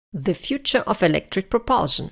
The future of electric propulsion.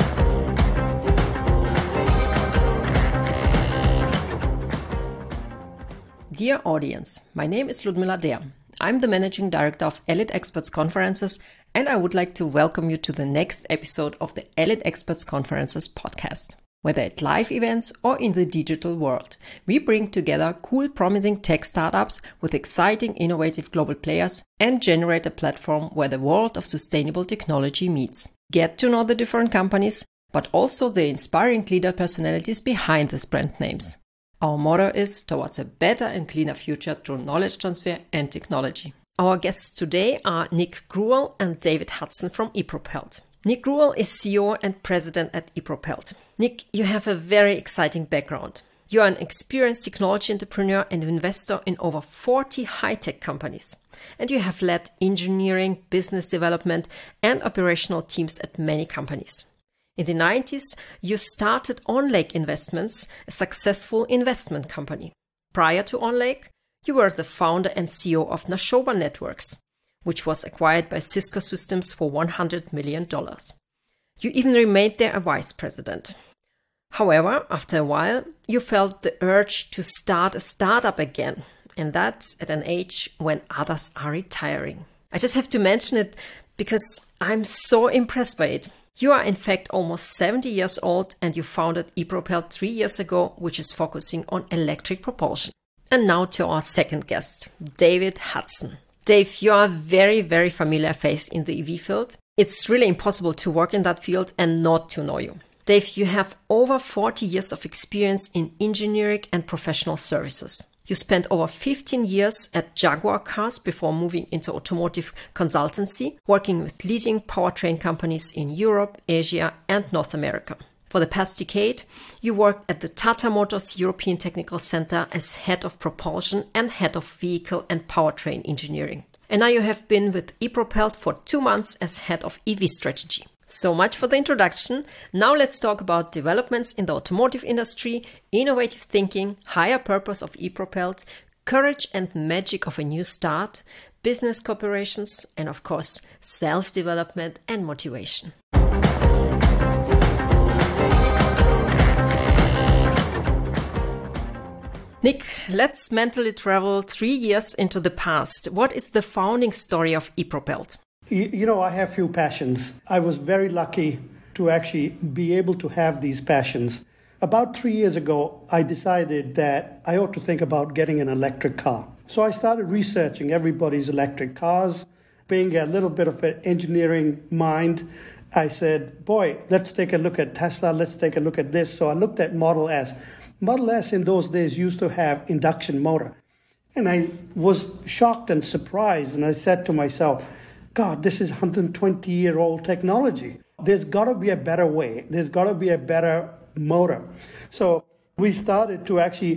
Dear audience, my name is Ludmila Der. I'm the Managing Director of Elite Experts Conferences, and I would like to welcome you to the next episode of the Elite Experts Conferences podcast. Whether at live events or in the digital world, we bring together cool, promising tech startups with exciting, innovative global players and generate a platform where the world of sustainable technology meets. Get to know the different companies, but also the inspiring leader personalities behind these brand names. Our motto is towards a better and cleaner future through knowledge transfer and technology. Our guests today are Nick Greuel and David Hudson from ePropelled. Nick Greuel is CEO and President at ePropelled. Nick, you have a very exciting background. You are an experienced technology entrepreneur and investor in over 40 high-tech companies. And you have led engineering, business development, and operational teams at many companies. In the 90s, you started OnLake Investments, a successful investment company. Prior to OnLake, you were the founder and CEO of Nashoba Networks, which was acquired by Cisco Systems for $100 million. You even remained there a vice president. However, after a while, you felt the urge to start a startup again, and that at an age when others are retiring. I just have to mention it because I'm so impressed by it. You are in fact almost 70 years old and you founded ePropelled 3 years ago, which is focusing on electric propulsion. And now to our second guest, David Hudson. Dave, you are a very, very familiar face in the EV field. It's really impossible to work in that field and not to know you. Dave, you have over 40 years of experience in engineering and professional services. You spent over 15 years at Jaguar Cars before moving into automotive consultancy, working with leading powertrain companies in Europe, Asia, and North America. For the past decade, you worked at the Tata Motors European Technical Center as head of propulsion and head of vehicle and powertrain engineering. And now you have been with ePropelled for 2 months as head of EV strategy. So much for the introduction. Now let's talk about developments in the automotive industry, innovative thinking, higher purpose of ePropelled, courage and magic of a new start, business cooperations, and of course, self-development and motivation. Nick, let's mentally travel 3 years into the past. What is the founding story of ePropelled? You know, I have few passions. I was very lucky to actually be able to have these passions. About 3 years ago, I decided that I ought to think about getting an electric car. So I started researching everybody's electric cars. Being a little bit of an engineering mind, I said, boy, let's take a look at Tesla. Let's take a look at this. So I looked at Model S. Model S in those days used to have induction motor. And I was shocked and surprised. And I said to myself, God, this is 120-year-old technology. There's got to be a better way. There's got to be a better motor. So I started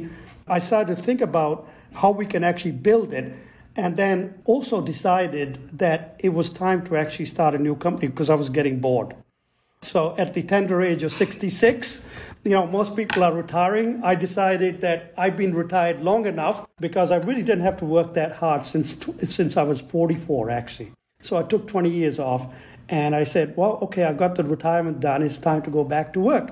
to think about how we can actually build it. And then also decided that it was time to actually start a new company because I was getting bored. So at the tender age of 66, most people are retiring. I decided that I've been retired long enough because I really didn't have to work that hard since I was 44, actually. So I took 20 years off and I said, well, okay, I got the retirement done. It's time to go back to work.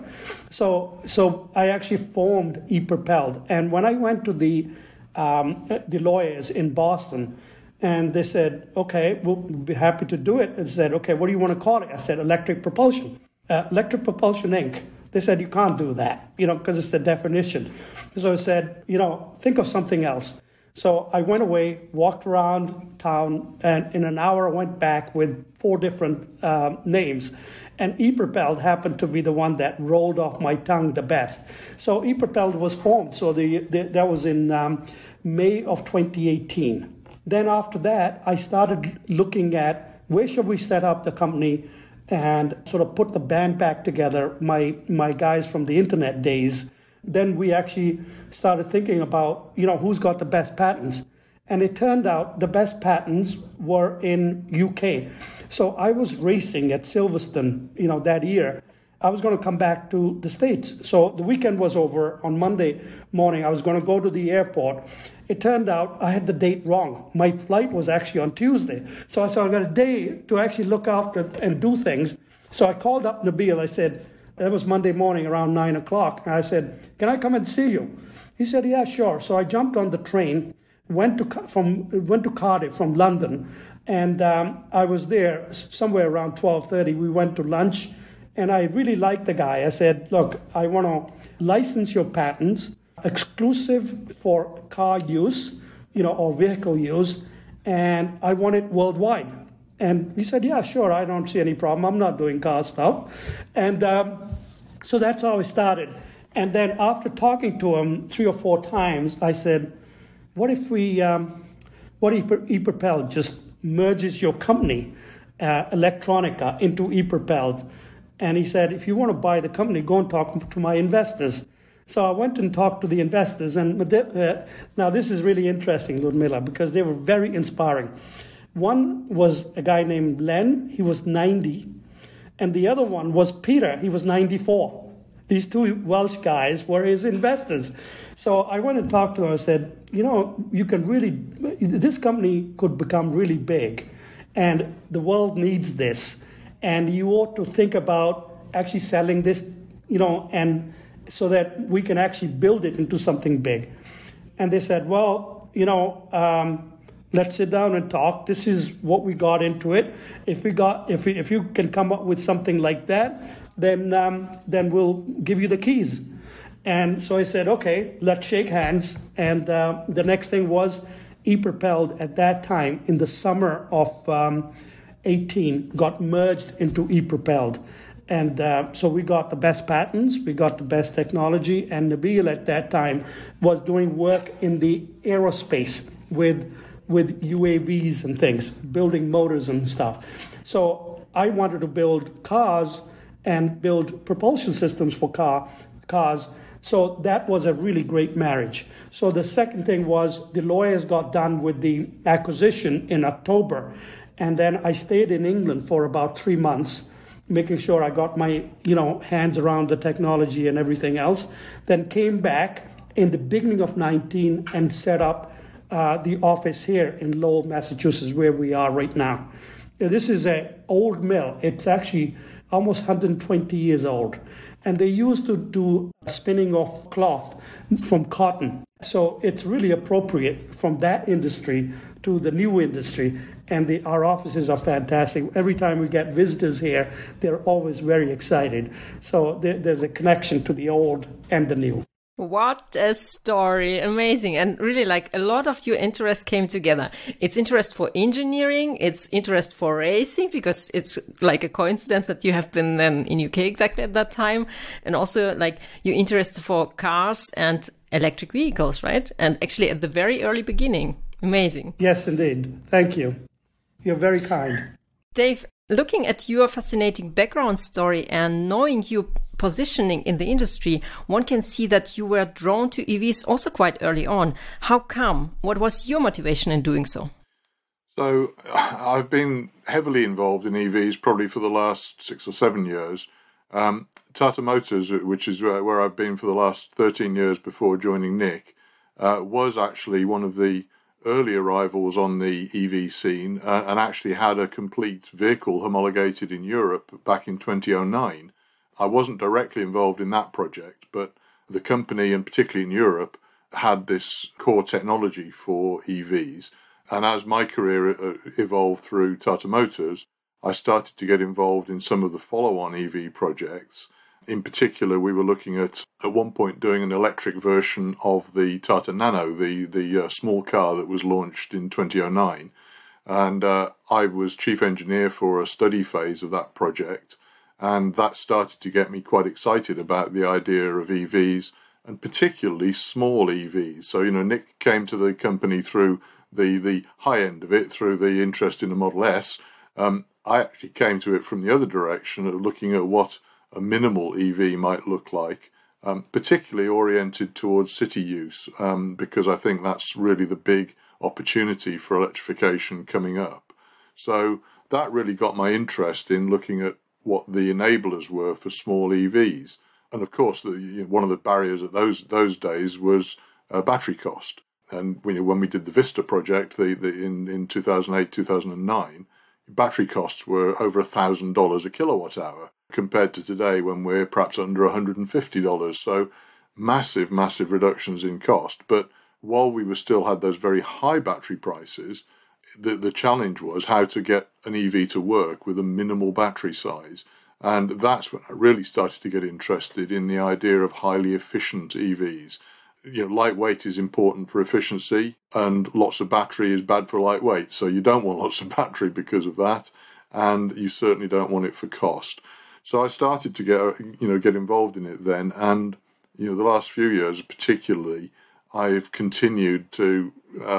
So I actually formed ePropelled. And when I went to the lawyers in Boston, and they said, okay, we'll be happy to do it. And said, okay, what do you want to call it? I said, Electric Propulsion. Electric Propulsion Inc. They said, you can't do that, because it's the definition. So I said, think of something else. So I went away, walked around town, and in an hour I went back with 4 different names. And ePropelled happened to be the one that rolled off my tongue the best. So ePropelled was formed. So that was in May of 2018. Then after that, I started looking at where should we set up the company and sort of put the band back together, my guys from the internet days. Then we actually started thinking about, who's got the best patents. And it turned out the best patents were in UK. So I was racing at Silverstone, that year. I was going to come back to the States. So the weekend was over. On Monday morning, I was going to go to the airport. It turned out I had the date wrong. My flight was actually on Tuesday. So I said, I got a day to actually look after and do things. So I called up Nabil. I said, that was Monday morning around 9 o'clock. And I said, can I come and see you? He said, yeah, sure. So I jumped on the train, went to Cardiff from London. And I was there somewhere around 12:30. We went to lunch. And I really liked the guy. I said, look, I want to license your patents, exclusive for car use, or vehicle use, and I want it worldwide. And he said, yeah, sure, I don't see any problem. I'm not doing car stuff. And so that's how I started. And then after talking to him 3 or 4 times, I said, what if ePropelled just merges your company, Electronica, into ePropelled? And he said, if you want to buy the company, go and talk to my investors. So I went and talked to the investors. And now this is really interesting, Ludmila, because they were very inspiring. One was a guy named Len. He was 90. And the other one was Peter. He was 94. These 2 Welsh guys were his investors. So I went and talked to them. I said, you can really, this company could become really big. And the world needs this. And you ought to think about actually selling this, and so that we can actually build it into something big. And they said, well, let's sit down and talk. This is what we got into it. If you can come up with something like that, then we'll give you the keys. And so I said, okay, let's shake hands. And the next thing was ePropelled at that time in the summer of 18 got merged into ePropelled. And so we got the best patents, we got the best technology, and Nabil at that time was doing work in the aerospace with UAVs and things, building motors and stuff. So I wanted to build cars and build propulsion systems for cars. So that was a really great marriage. So the second thing was the lawyers got done with the acquisition in October. And then I stayed in England for about 3 months, making sure I got my, hands around the technology and everything else. Then came back in the beginning of 19 and set up the office here in Lowell, Massachusetts, where we are right now. This is an old mill. It's actually almost 120 years old. And they used to do spinning of cloth from cotton. So it's really appropriate from that industry to the new industry. And our offices are fantastic. Every time we get visitors here, they're always very excited. So there's a connection to the old and the new. What a story. Amazing. And really, a lot of your interests came together. It's interest for engineering. It's interest for racing, because it's like a coincidence that you have been then in UK exactly at that time. And also your interest for cars and electric vehicles, right? And actually at the very early beginning. Amazing. Yes, indeed. Thank you. You're very kind. Dave, looking at your fascinating background story and knowing your positioning in the industry, one can see that you were drawn to EVs also quite early on. How come? What was your motivation in doing so? So I've been heavily involved in EVs probably for the last 6 or 7 years. Tata Motors, which is where I've been for the last 13 years before joining Nick, was actually one of the early arrivals on the EV scene and actually had a complete vehicle homologated in Europe back in 2009. I wasn't directly involved in that project, but the company, and particularly in Europe, had this core technology for EVs. And as my career evolved through Tata Motors, I started to get involved in some of the follow-on EV projects. In particular, we were looking at one point, doing an electric version of the Tata Nano, the small car that was launched in 2009. And I was chief engineer for a study phase of that project. And that started to get me quite excited about the idea of EVs, and particularly small EVs. So, Nick came to the company through the high end of it, through the interest in the Model S. I actually came to it from the other direction of looking at what a minimal EV might look like, particularly oriented towards city use, because I think that's really the big opportunity for electrification coming up. So that really got my interest in looking at what the enablers were for small EVs. And of course, one of the barriers at those days was battery cost. And when we did the Vista project in 2008, 2009, battery costs were over $1,000 a kilowatt hour compared to today when we're perhaps under $150. So massive, massive reductions in cost. But while we still had those very high battery prices, the challenge was how to get an EV to work with a minimal battery size. And that's when I really started to get interested in the idea of highly efficient EVs. Lightweight is important for efficiency, and lots of battery is bad for lightweight. So you don't want lots of battery because of that, and you certainly don't want it for cost. So I started to get involved in it then, and the last few years particularly, I've continued to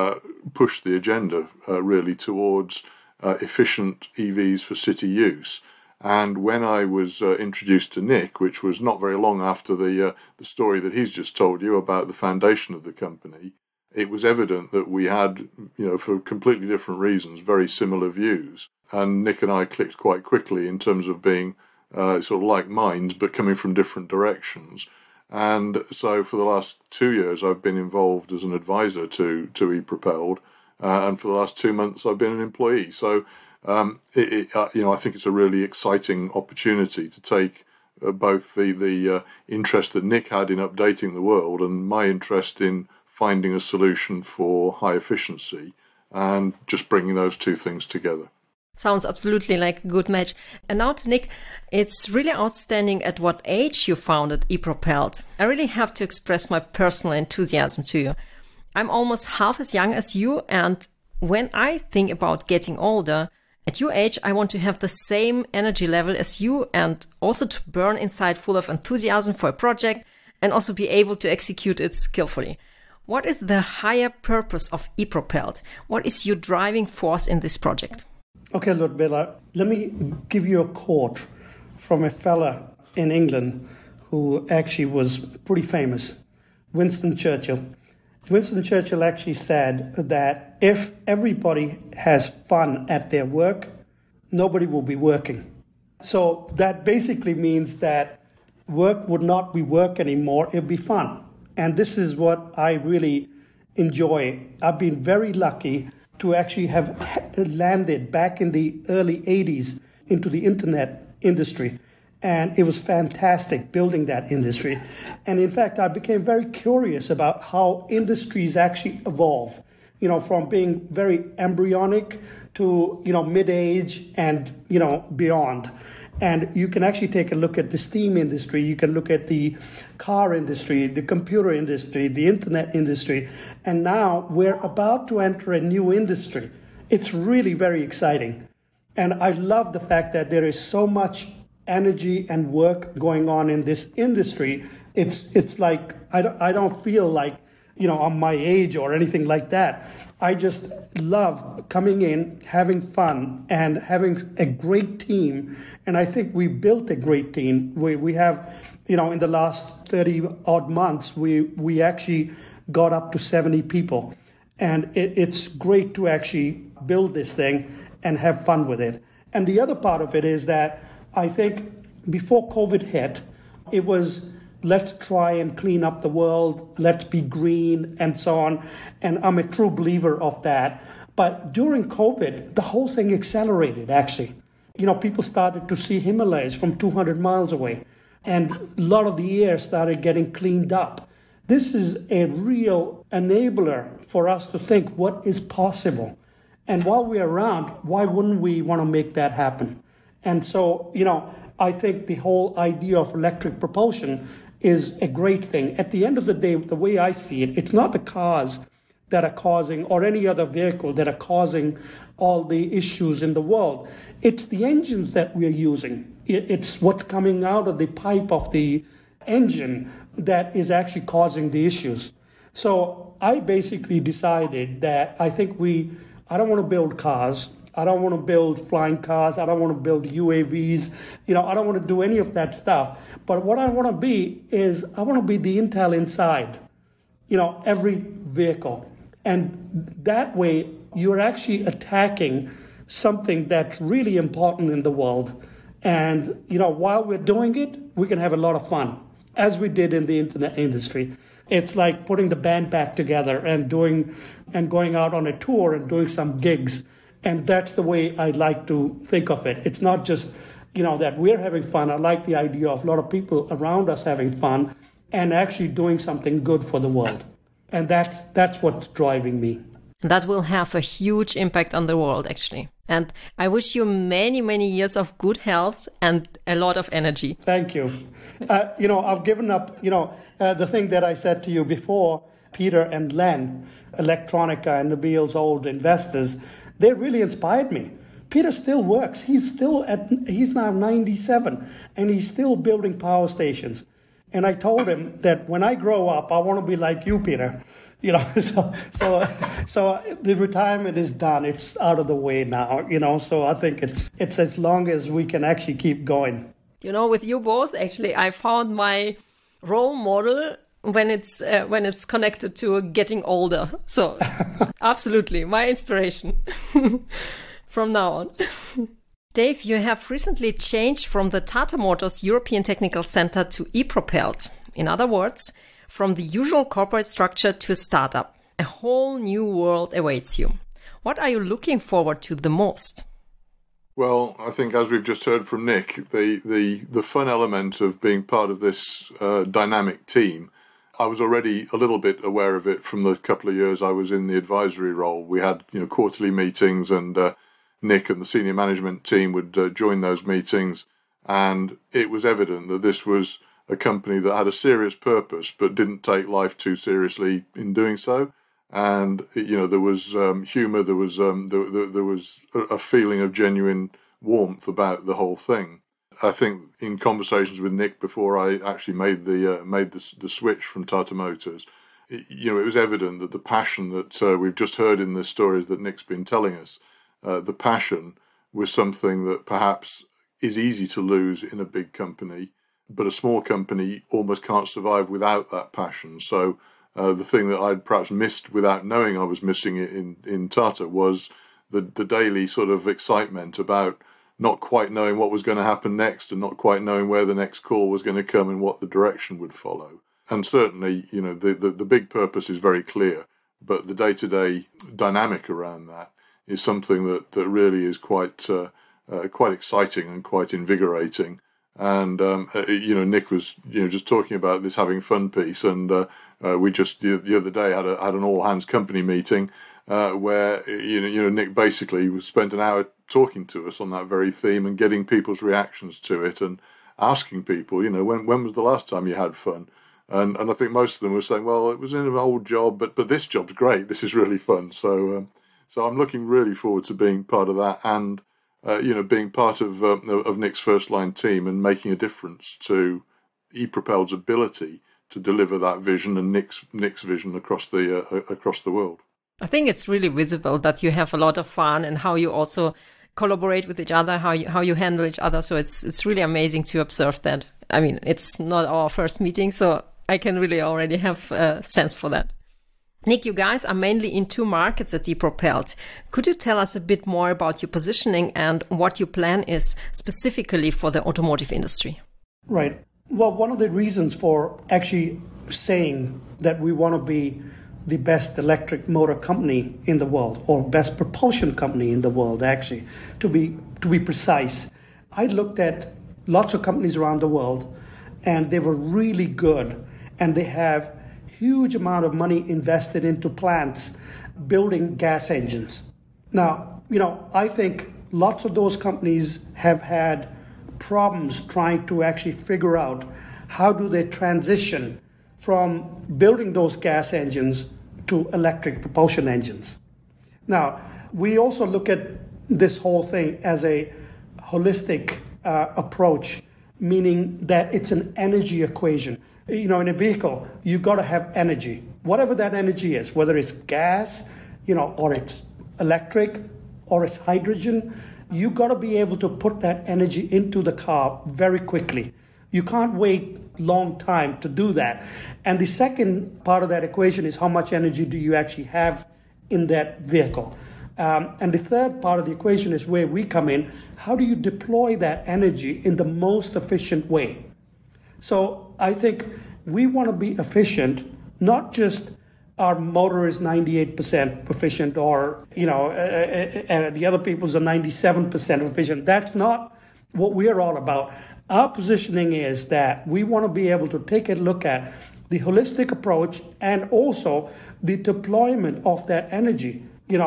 push the agenda really towards efficient EVs for city use. And when I was introduced to Nick, which was not very long after the story that he's just told you about the foundation of the company, it was evident that we had, for completely different reasons, very similar views. And Nick and I clicked quite quickly in terms of being sort of like minds, but coming from different directions. And so for the last 2 years, I've been involved as an advisor to ePropelled, and for the last 2 months, I've been an employee. So I think it's a really exciting opportunity to take both the interest that Nick had in updating the world and my interest in finding a solution for high efficiency, and just bringing those two things together. Sounds absolutely like a good match. And now to Nick, it's really outstanding at what age you founded ePropelled. I really have to express my personal enthusiasm to you. I'm almost half as young as you, and when I think about getting older, at your age, I want to have the same energy level as you, and also to burn inside full of enthusiasm for a project and also be able to execute it skillfully. What is the higher purpose of ePropelled? What is your driving force in this project? Okay, Ludmila, let me give you a quote from a fella in England who actually was pretty famous, Winston Churchill. Winston Churchill actually said that if everybody has fun at their work, nobody will be working. So that basically means that work would not be work anymore, it would be fun. And this is what I really enjoy. I've been very lucky to actually have landed back in the early 80s into the internet industry. And it was fantastic building that industry. And in fact, I became very curious about how industries actually evolve, from being very embryonic to, mid-age and, beyond. And you can actually take a look at the steam industry. You can look at the car industry, the computer industry, the internet industry. And now we're about to enter a new industry. It's really very exciting. And I love the fact that there is so much energy and work going on in this industry. It's like, I don't feel like, I'm my age or anything like that. I just love coming in, having fun, and having a great team. And I think we built a great team. We have, in the last 30 odd months, we actually got up to 70 people. And it's great to actually build this thing and have fun with it. And the other part of it is that I think before COVID hit, it was, let's try and clean up the world, let's be green, and so on. And I'm a true believer of that. But during COVID, the whole thing accelerated, actually. People started to see Himalayas from 200 miles away, and a lot of the air started getting cleaned up. This is a real enabler for us to think what is possible. And while we're around, why wouldn't we want to make that happen? And so, I think the whole idea of electric propulsion is a great thing. At the end of the day, the way I see it, it's not the cars that are causing, or any other vehicle that are causing all the issues in the world. It's the engines that we're using. It's what's coming out of the pipe of the engine that is actually causing the issues. So I basically decided that I don't want to build cars. I don't want to build flying cars. I don't want to build UAVs. I don't want to do any of that stuff. But what I want to be is, I want to be the Intel inside, every vehicle. And that way, you're actually attacking something that's really important in the world. And, while we're doing it, we can have a lot of fun, as we did in the internet industry. It's like putting the band back together and going out on a tour and doing some gigs. And that's the way I like to think of it. It's not just, that we're having fun. I like the idea of a lot of people around us having fun and actually doing something good for the world. And that's what's driving me. That will have a huge impact on the world, actually. And I wish you many, many years of good health and a lot of energy. Thank you. I've given up, the thing that I said to you before, Peter and Len, Electronica and Nabil's old investors, they really inspired me. Peter still works. He's now 97 and he's still building power stations. And I told him that when I grow up, I want to be like you, Peter. So the retirement is done. It's out of the way now, so I think it's as long as we can actually keep going. With you both, actually, I found my role model when it's connected to getting older. So absolutely, my inspiration from now on. Dave, you have recently changed from the Tata Motors European Technical Center to ePropelled. In other words, from the usual corporate structure to a startup. A whole new world awaits you. What are you looking forward to the most? Well, I think as we've just heard from Nick, the fun element of being part of this dynamic team, I was already a little bit aware of it from the couple of years I was in the advisory role. We had quarterly meetings, and Nick and the senior management team would join those meetings, and it was evident that this was a company that had a serious purpose but didn't take life too seriously in doing so. And there was humour, there was a feeling of genuine warmth about the whole thing. I think in conversations with Nick before I actually made the switch from Tata Motors, it was evident that the passion that we've just heard in the stories that Nick's been telling us, the passion was something that perhaps is easy to lose in a big company, but a small company almost can't survive without that passion. So the thing that I'd perhaps missed without knowing I was missing it in Tata was the daily sort of excitement about not quite knowing what was going to happen next and not quite knowing where the next call was going to come and what the direction would follow. And certainly, the big purpose is very clear, but the day-to-day dynamic around that is something that really is quite exciting and quite invigorating. And Nick was just talking about this having fun piece, and we just the other day had an all hands company meeting where Nick basically spent an hour talking to us on that very theme and getting people's reactions to it and asking people, when was the last time you had fun? And I think most of them were saying, well, it was in an old job, but this job's great. This is really fun. So I'm looking really forward to being part of that and. Being part of Nick's first line team and making a difference to ePropelled's ability to deliver that vision and Nick's vision across the world. I think it's really visible that you have a lot of fun and how you also collaborate with each other, how you handle each other. So it's really amazing to observe that. I mean, it's not our first meeting, so I can really already have a sense for that. Nick, you guys are mainly in two markets at ePropelled. Could you tell us a bit more about your positioning and what your plan is specifically for the automotive industry? Right. Well, one of the reasons for actually saying that we want to be the best electric motor company in the world, or best propulsion company in the world, actually, to be precise, I looked at lots of companies around the world, and they were really good, and they have huge amount of money invested into plants building gas engines. Now, I think lots of those companies have had problems trying to actually figure out how do they transition from building those gas engines to electric propulsion engines. Now, we also look at this whole thing as a holistic approach, meaning that it's an energy equation. In a vehicle, you've got to have energy, whatever that energy is, whether it's gas, or it's electric, or it's hydrogen. You've got to be able to put that energy into the car very quickly. You can't wait a long time to do that. And the second part of that equation is how much energy do you actually have in that vehicle. And the third part of the equation is where we come in. How do you deploy that energy in the most efficient way? So I think we want to be efficient, not just our motor is 98% efficient or, and the other people's are 97% efficient. That's not what we're all about. Our positioning is that we want to be able to take a look at the holistic approach and also the deployment of that energy.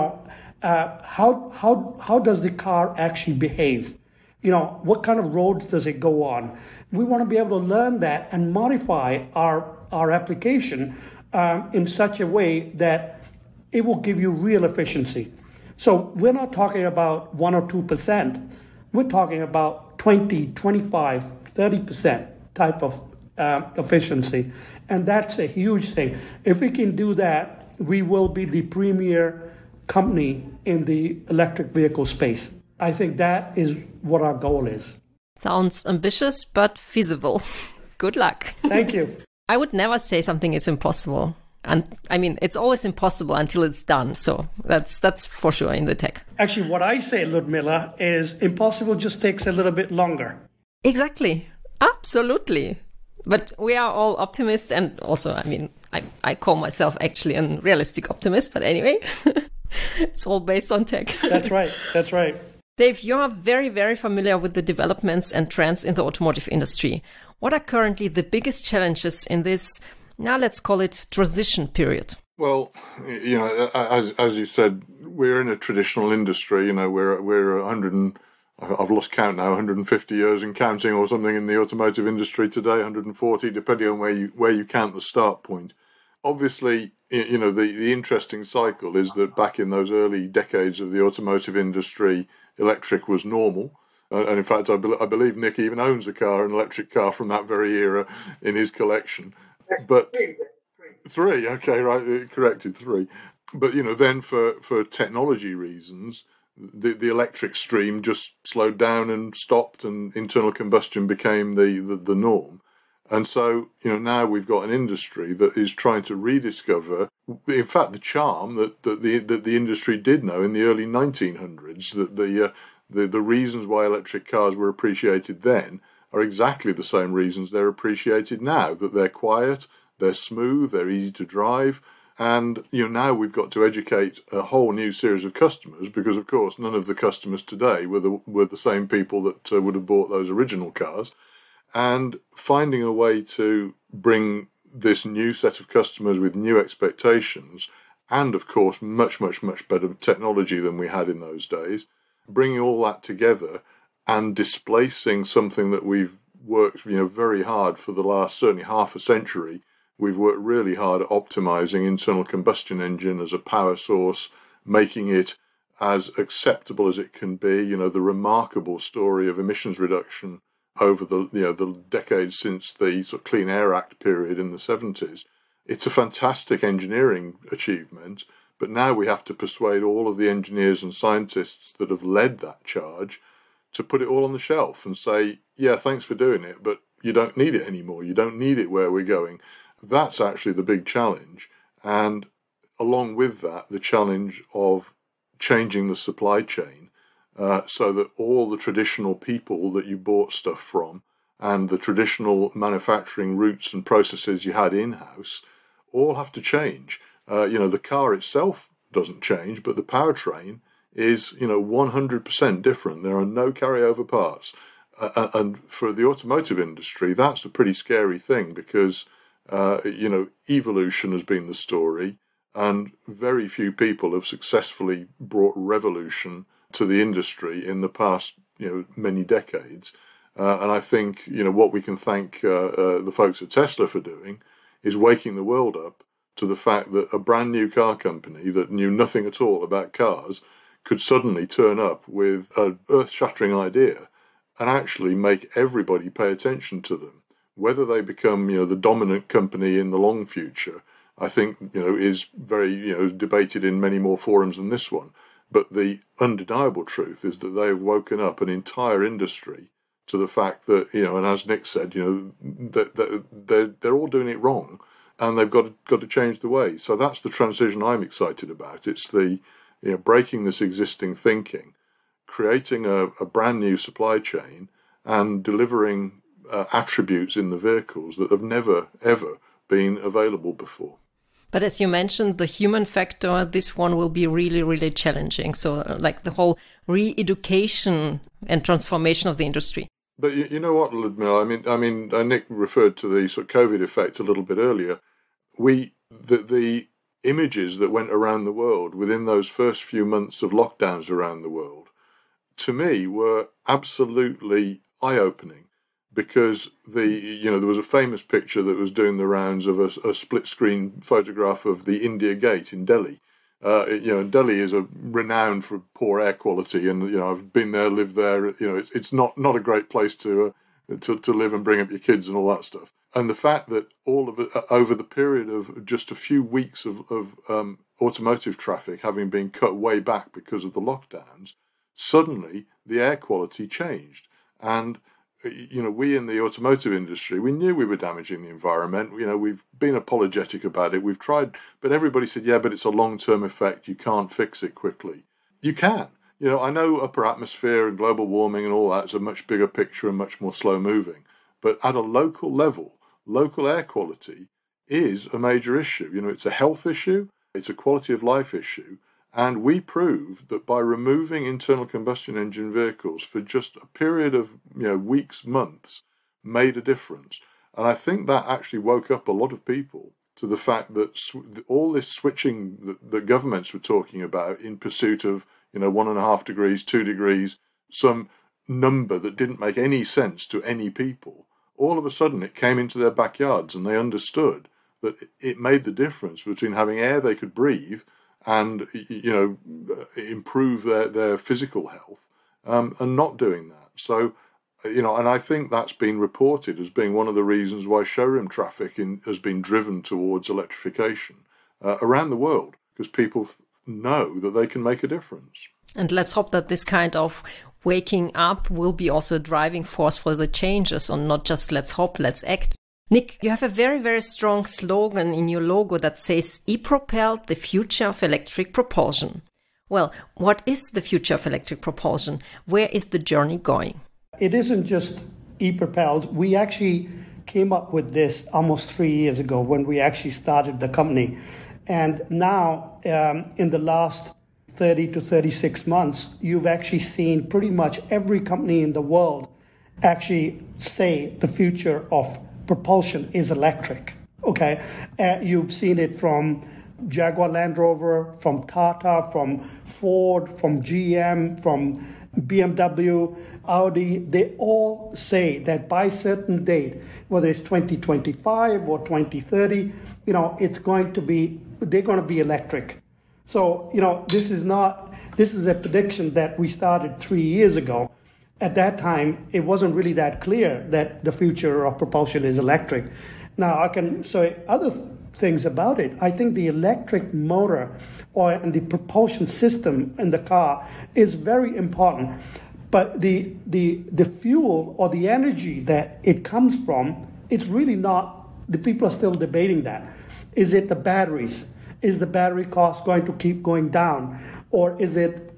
How does the car actually behave? What kind of roads does it go on? We want to be able to learn that and modify our application in such a way that it will give you real efficiency. So we're not talking about 1 or 2%. We're talking about 20, 25, 30% type of efficiency. And that's a huge thing. If we can do that, we will be the premier company in the electric vehicle space. I think that is what our goal is. Sounds ambitious, but feasible. Good luck. Thank you. I would never say something is impossible. And I mean, it's always impossible until it's done. So that's for sure in the tech. Actually, what I say, Ludmila, is impossible just takes a little bit longer. Exactly. Absolutely. But we are all optimists. And also, I mean, I call myself actually a realistic optimist. But anyway, it's all based on tech. That's right. That's right. Dave, you are very, very familiar with the developments and trends in the automotive industry. What are currently the biggest challenges in this, now let's call it transition period? Well, as you said, we're in a traditional industry. We're 100 and I've lost count now, 150 years and counting or something in the automotive industry today, 140, depending on where you count the start point. Obviously, the interesting cycle is that back in those early decades of the automotive industry, electric was normal. And in fact, I believe Nick even owns an electric car from that very era in his collection. But three, okay, right, corrected, 3. But, then for technology reasons, the electric stream just slowed down and stopped, and internal combustion became the norm. And so, now we've got an industry that is trying to rediscover, in fact, the charm that the industry did know in the early 1900s, that the reasons why electric cars were appreciated then are exactly the same reasons they're appreciated now, that they're quiet, they're smooth, they're easy to drive. And, now we've got to educate a whole new series of customers because, of course, none of the customers today were the same people that would have bought those original cars. And finding a way to bring this new set of customers with new expectations and, of course, much, much, much better technology than we had in those days, bringing all that together and displacing something that we've worked very hard for the last certainly half a century. We've worked really hard at optimizing internal combustion engine as a power source, making it as acceptable as it can be. The remarkable story of emissions reduction over the decades since the sort of Clean Air Act period in the 70s. It's a fantastic engineering achievement, but now we have to persuade all of the engineers and scientists that have led that charge to put it all on the shelf and say, yeah, thanks for doing it, but you don't need it anymore. You don't need it where we're going. That's actually the big challenge. And along with that, the challenge of changing the supply chain so that all the traditional people that you bought stuff from and the traditional manufacturing routes and processes you had in-house all have to change. The car itself doesn't change, but the powertrain is, 100% different. There are no carryover parts. And for the automotive industry, that's a pretty scary thing because, evolution has been the story, and very few people have successfully brought revolution to the industry in the past, many decades. And I think, what we can thank the folks at Tesla for doing is waking the world up to the fact that a brand new car company that knew nothing at all about cars could suddenly turn up with an earth-shattering idea and actually make everybody pay attention to them. Whether they become, the dominant company in the long future, I think, is very, debated in many more forums than this one. But the undeniable truth is that they have woken up an entire industry to the fact that, and as Nick said, that they're all doing it wrong, and they've got to change the way. So that's the transition I'm excited about. It's the breaking this existing thinking, creating a brand new supply chain, and delivering attributes in the vehicles that have never, ever been available before. But as you mentioned, the human factor, this one will be really, really challenging. So like the whole re-education and transformation of the industry. But you know what, Ludmila? I mean, Nick referred to the sort of COVID effect a little bit earlier. The images that went around the world within those first few months of lockdowns around the world, to me, were absolutely eye-opening. Because there was a famous picture that was doing the rounds of a split-screen photograph of the India Gate in Delhi. Delhi is renowned for poor air quality, and I've been there, lived there. It's not a great place to live and bring up your kids and all that stuff. And the fact that all of it over the period of just a few weeks of automotive traffic having been cut way back because of the lockdowns, suddenly the air quality changed. And we in the automotive industry, we knew we were damaging the environment. We've been apologetic about it. We've tried, but everybody said, yeah, but it's a long-term effect. You can't fix it quickly. You can. I know upper atmosphere and global warming and all that's a much bigger picture and much more slow-moving. But at a local level, local air quality is a major issue. It's a health issue. It's a quality of life issue. And we proved that by removing internal combustion engine vehicles for just a period of weeks, months, made a difference. And I think that actually woke up a lot of people to the fact that all this switching that governments were talking about in pursuit of 1.5 degrees, 2 degrees, some number that didn't make any sense to any people, all of a sudden it came into their backyards and they understood that it made the difference between having air they could breathe and improve their physical health, and not doing that. So, and I think that's been reported as being one of the reasons why showroom traffic has been driven towards electrification around the world, because people know that they can make a difference. And let's hope that this kind of waking up will be also a driving force for the changes, and not just let's hope, let's act. Nick, you have a very, very strong slogan in your logo that says e-propelled, the future of electric propulsion. Well, what is the future of electric propulsion? Where is the journey going? It isn't just e-propelled. We actually came up with this almost 3 years ago when we actually started the company. And now, in the last 30 to 36 months, you've actually seen pretty much every company in the world actually say the future of propulsion is electric. Okay, you've seen it from Jaguar Land Rover, from Tata, from Ford, from GM, from BMW, Audi. They all say that by a certain date, whether it's 2025 or 2030, they're going to be electric. So, this is a prediction that we started 3 years ago. At that time, it wasn't really that clear that the future of propulsion is electric. Now, I can say other things about it. I think the electric motor and the propulsion system in the car is very important. But the fuel or the energy that it comes from, it's really not, the people are still debating that. Is it the batteries? Is the battery cost going to keep going down? Or is it,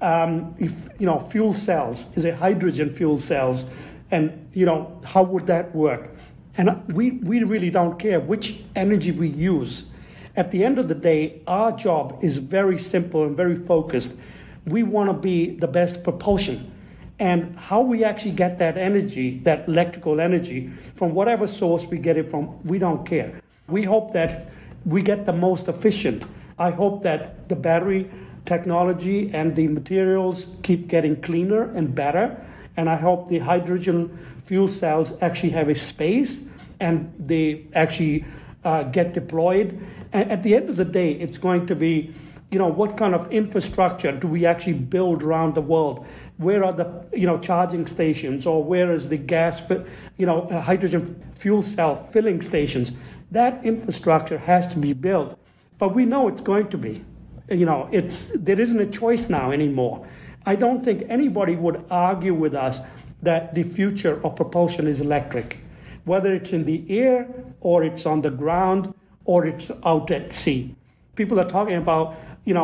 fuel cells? Is it hydrogen fuel cells? And, how would that work? And we really don't care which energy we use. At the end of the day, our job is very simple and very focused. We want to be the best propulsion. And how we actually get that energy, that electrical energy, from whatever source we get it from, we don't care. We hope that we get the most efficient. I hope that the battery technology and the materials keep getting cleaner and better. And I hope the hydrogen fuel cells actually have a space and they actually get deployed. And at the end of the day, it's going to be, what kind of infrastructure do we actually build around the world? Where are the, charging stations, or where is the hydrogen fuel cell filling stations? That infrastructure has to be built, but we know it's going to be. There isn't a choice now anymore. I don't think anybody would argue with us that the future of propulsion is electric, whether it's in the air or it's on the ground or it's out at sea. People are talking about,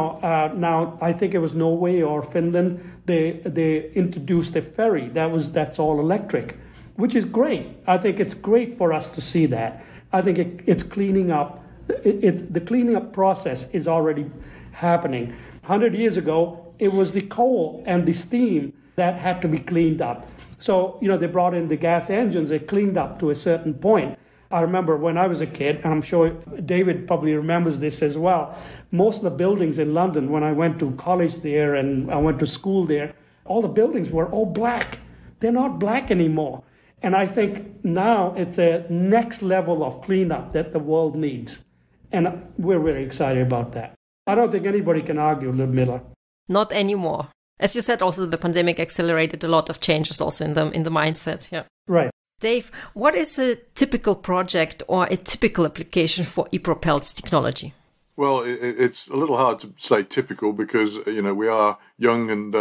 now I think it was Norway or Finland, they introduced a ferry that's all electric, which is great. I think it's great for us to see that. I think it's cleaning up. The cleaning up process is already happening. 100 years ago, it was the coal and the steam that had to be cleaned up. So, they brought in the gas engines, they cleaned up to a certain point. I remember when I was a kid, and I'm sure David probably remembers this as well, most of the buildings in London, when I went to college there and I went to school there, all the buildings were all black. They're not black anymore. And I think now it's a next level of cleanup that the world needs. And we're very excited about that. I don't think anybody can argue, Ludmila. Not anymore. As you said, also the pandemic accelerated a lot of changes also in the mindset. Yeah. Right. Dave, what is a typical project or a typical application for ePropel's technology? Well, it's a little hard to say typical because, we are young and,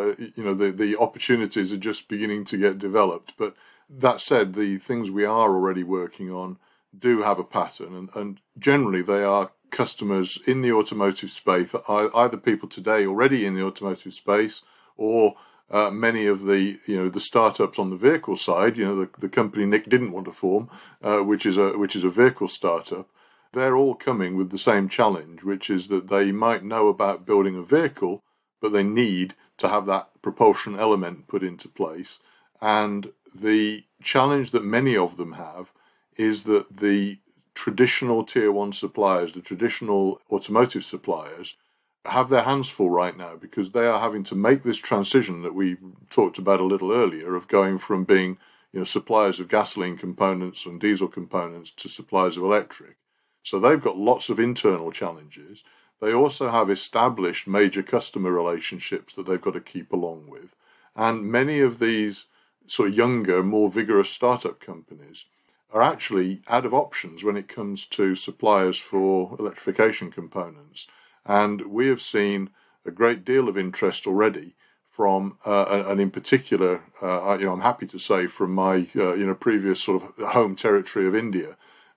the opportunities are just beginning to get developed. But that said, the things we are already working on do have a pattern, and generally they are customers in the automotive space, either people today already in the automotive space or many of the startups on the vehicle side, the company Nick didn't want to form, which is a vehicle startup. They're all coming with the same challenge, which is that they might know about building a vehicle, but they need to have that propulsion element put into place. And the challenge that many of them have is that the traditional tier one suppliers, the traditional automotive suppliers, have their hands full right now because they are having to make this transition that we talked about a little earlier of going from being suppliers of gasoline components and diesel components to suppliers of electric. So they've got lots of internal challenges. They also have established major customer relationships that they've got to keep along with. And many of these sort of younger, more vigorous startup companies are actually out of options when it comes to suppliers for electrification components. And we have seen a great deal of interest already from, and in particular, I'm happy to say from my, previous sort of home territory of India,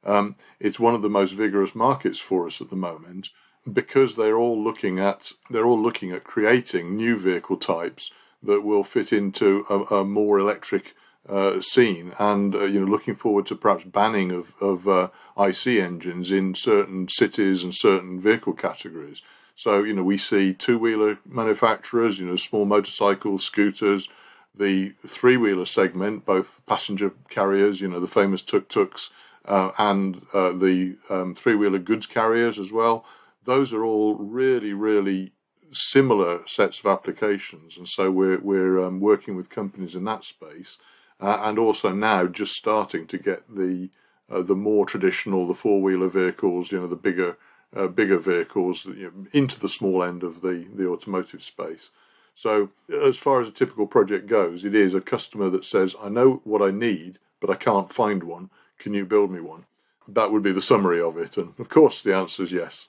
it's one of the most vigorous markets for us at the moment because they're all looking at creating new vehicle types that will fit into a more electric scene, and looking forward to perhaps banning of IC engines in certain cities and certain vehicle categories. So we see two-wheeler manufacturers, small motorcycles, scooters, the three-wheeler segment, both passenger carriers, the famous tuk-tuks, and the three-wheeler goods carriers as well. Those are all really, really similar sets of applications, and so we're working with companies in that space. And also now just starting to get the more traditional, the four-wheeler vehicles, the bigger vehicles, into the small end of the automotive space. So as far as a typical project goes, it is a customer that says, I know what I need, but I can't find one. Can you build me one? That would be the summary of it. And of course, the answer is yes.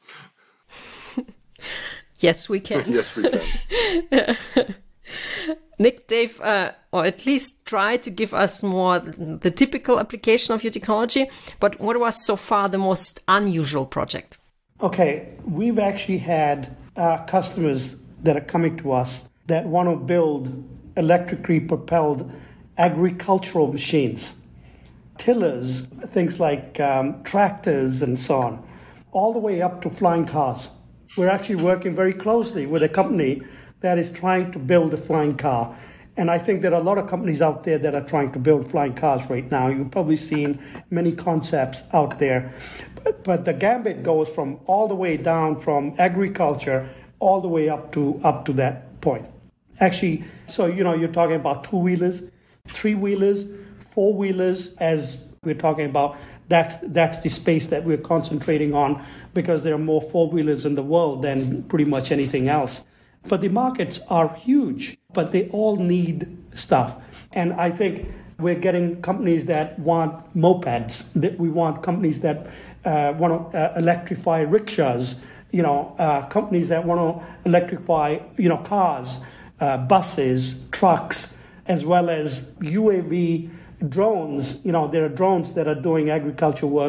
Yes, we can. Yes, we can. Nick, Dave, or at least try to give us more the typical application of your technology, but what was so far the most unusual project? Okay, we've actually had customers that are coming to us that want to build electrically propelled agricultural machines, tillers, things like tractors and so on, all the way up to flying cars. We're actually working very closely with a company that is trying to build a flying car. And I think there are a lot of companies out there that are trying to build flying cars right now. You've probably seen many concepts out there. But the gambit goes from all the way down from agriculture all the way up to that point. Actually, so, you're talking about two-wheelers, three-wheelers, four-wheelers, as we're talking about. That's the space that we're concentrating on because there are more four-wheelers in the world than pretty much anything else. But the markets are huge, but they all need stuff. And I think we're getting companies that want mopeds, that we want companies that want to electrify rickshaws, companies that want to electrify, cars, buses, trucks, as well as UAV drones. There are drones that are doing agriculture work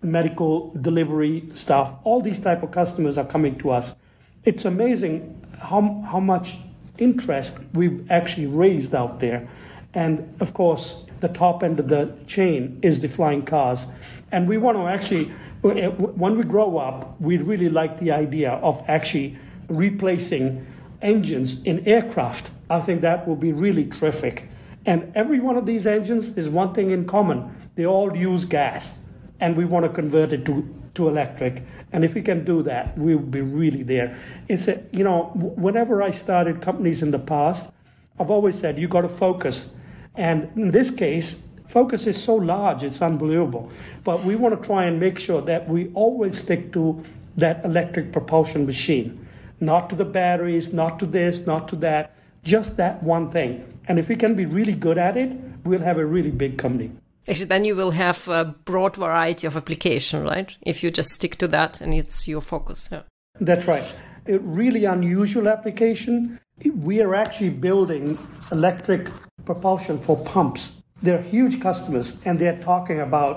medical delivery stuff. All these type of customers are coming to us. It's amazing how much interest we've actually raised out there. And of course, the top end of the chain is the flying cars. And we want to actually, when we grow up, we really like the idea of actually replacing engines in aircraft. I think that will be really terrific. And every one of these engines is one thing in common. They all use gas, and we want to convert it to electric. And if we can do that, we'll be really there. Whenever I started companies in the past, I've always said, you got to focus. And in this case, focus is so large, it's unbelievable. But we want to try and make sure that we always stick to that electric propulsion machine. Not to the batteries, not to this, not to that, just that one thing. And if we can be really good at it, we'll have a really big company. Actually, then you will have a broad variety of application, right? If you just stick to that and it's your focus. Yeah. That's right. A really unusual application. We are actually building electric propulsion for pumps. They're huge customers, and they're talking about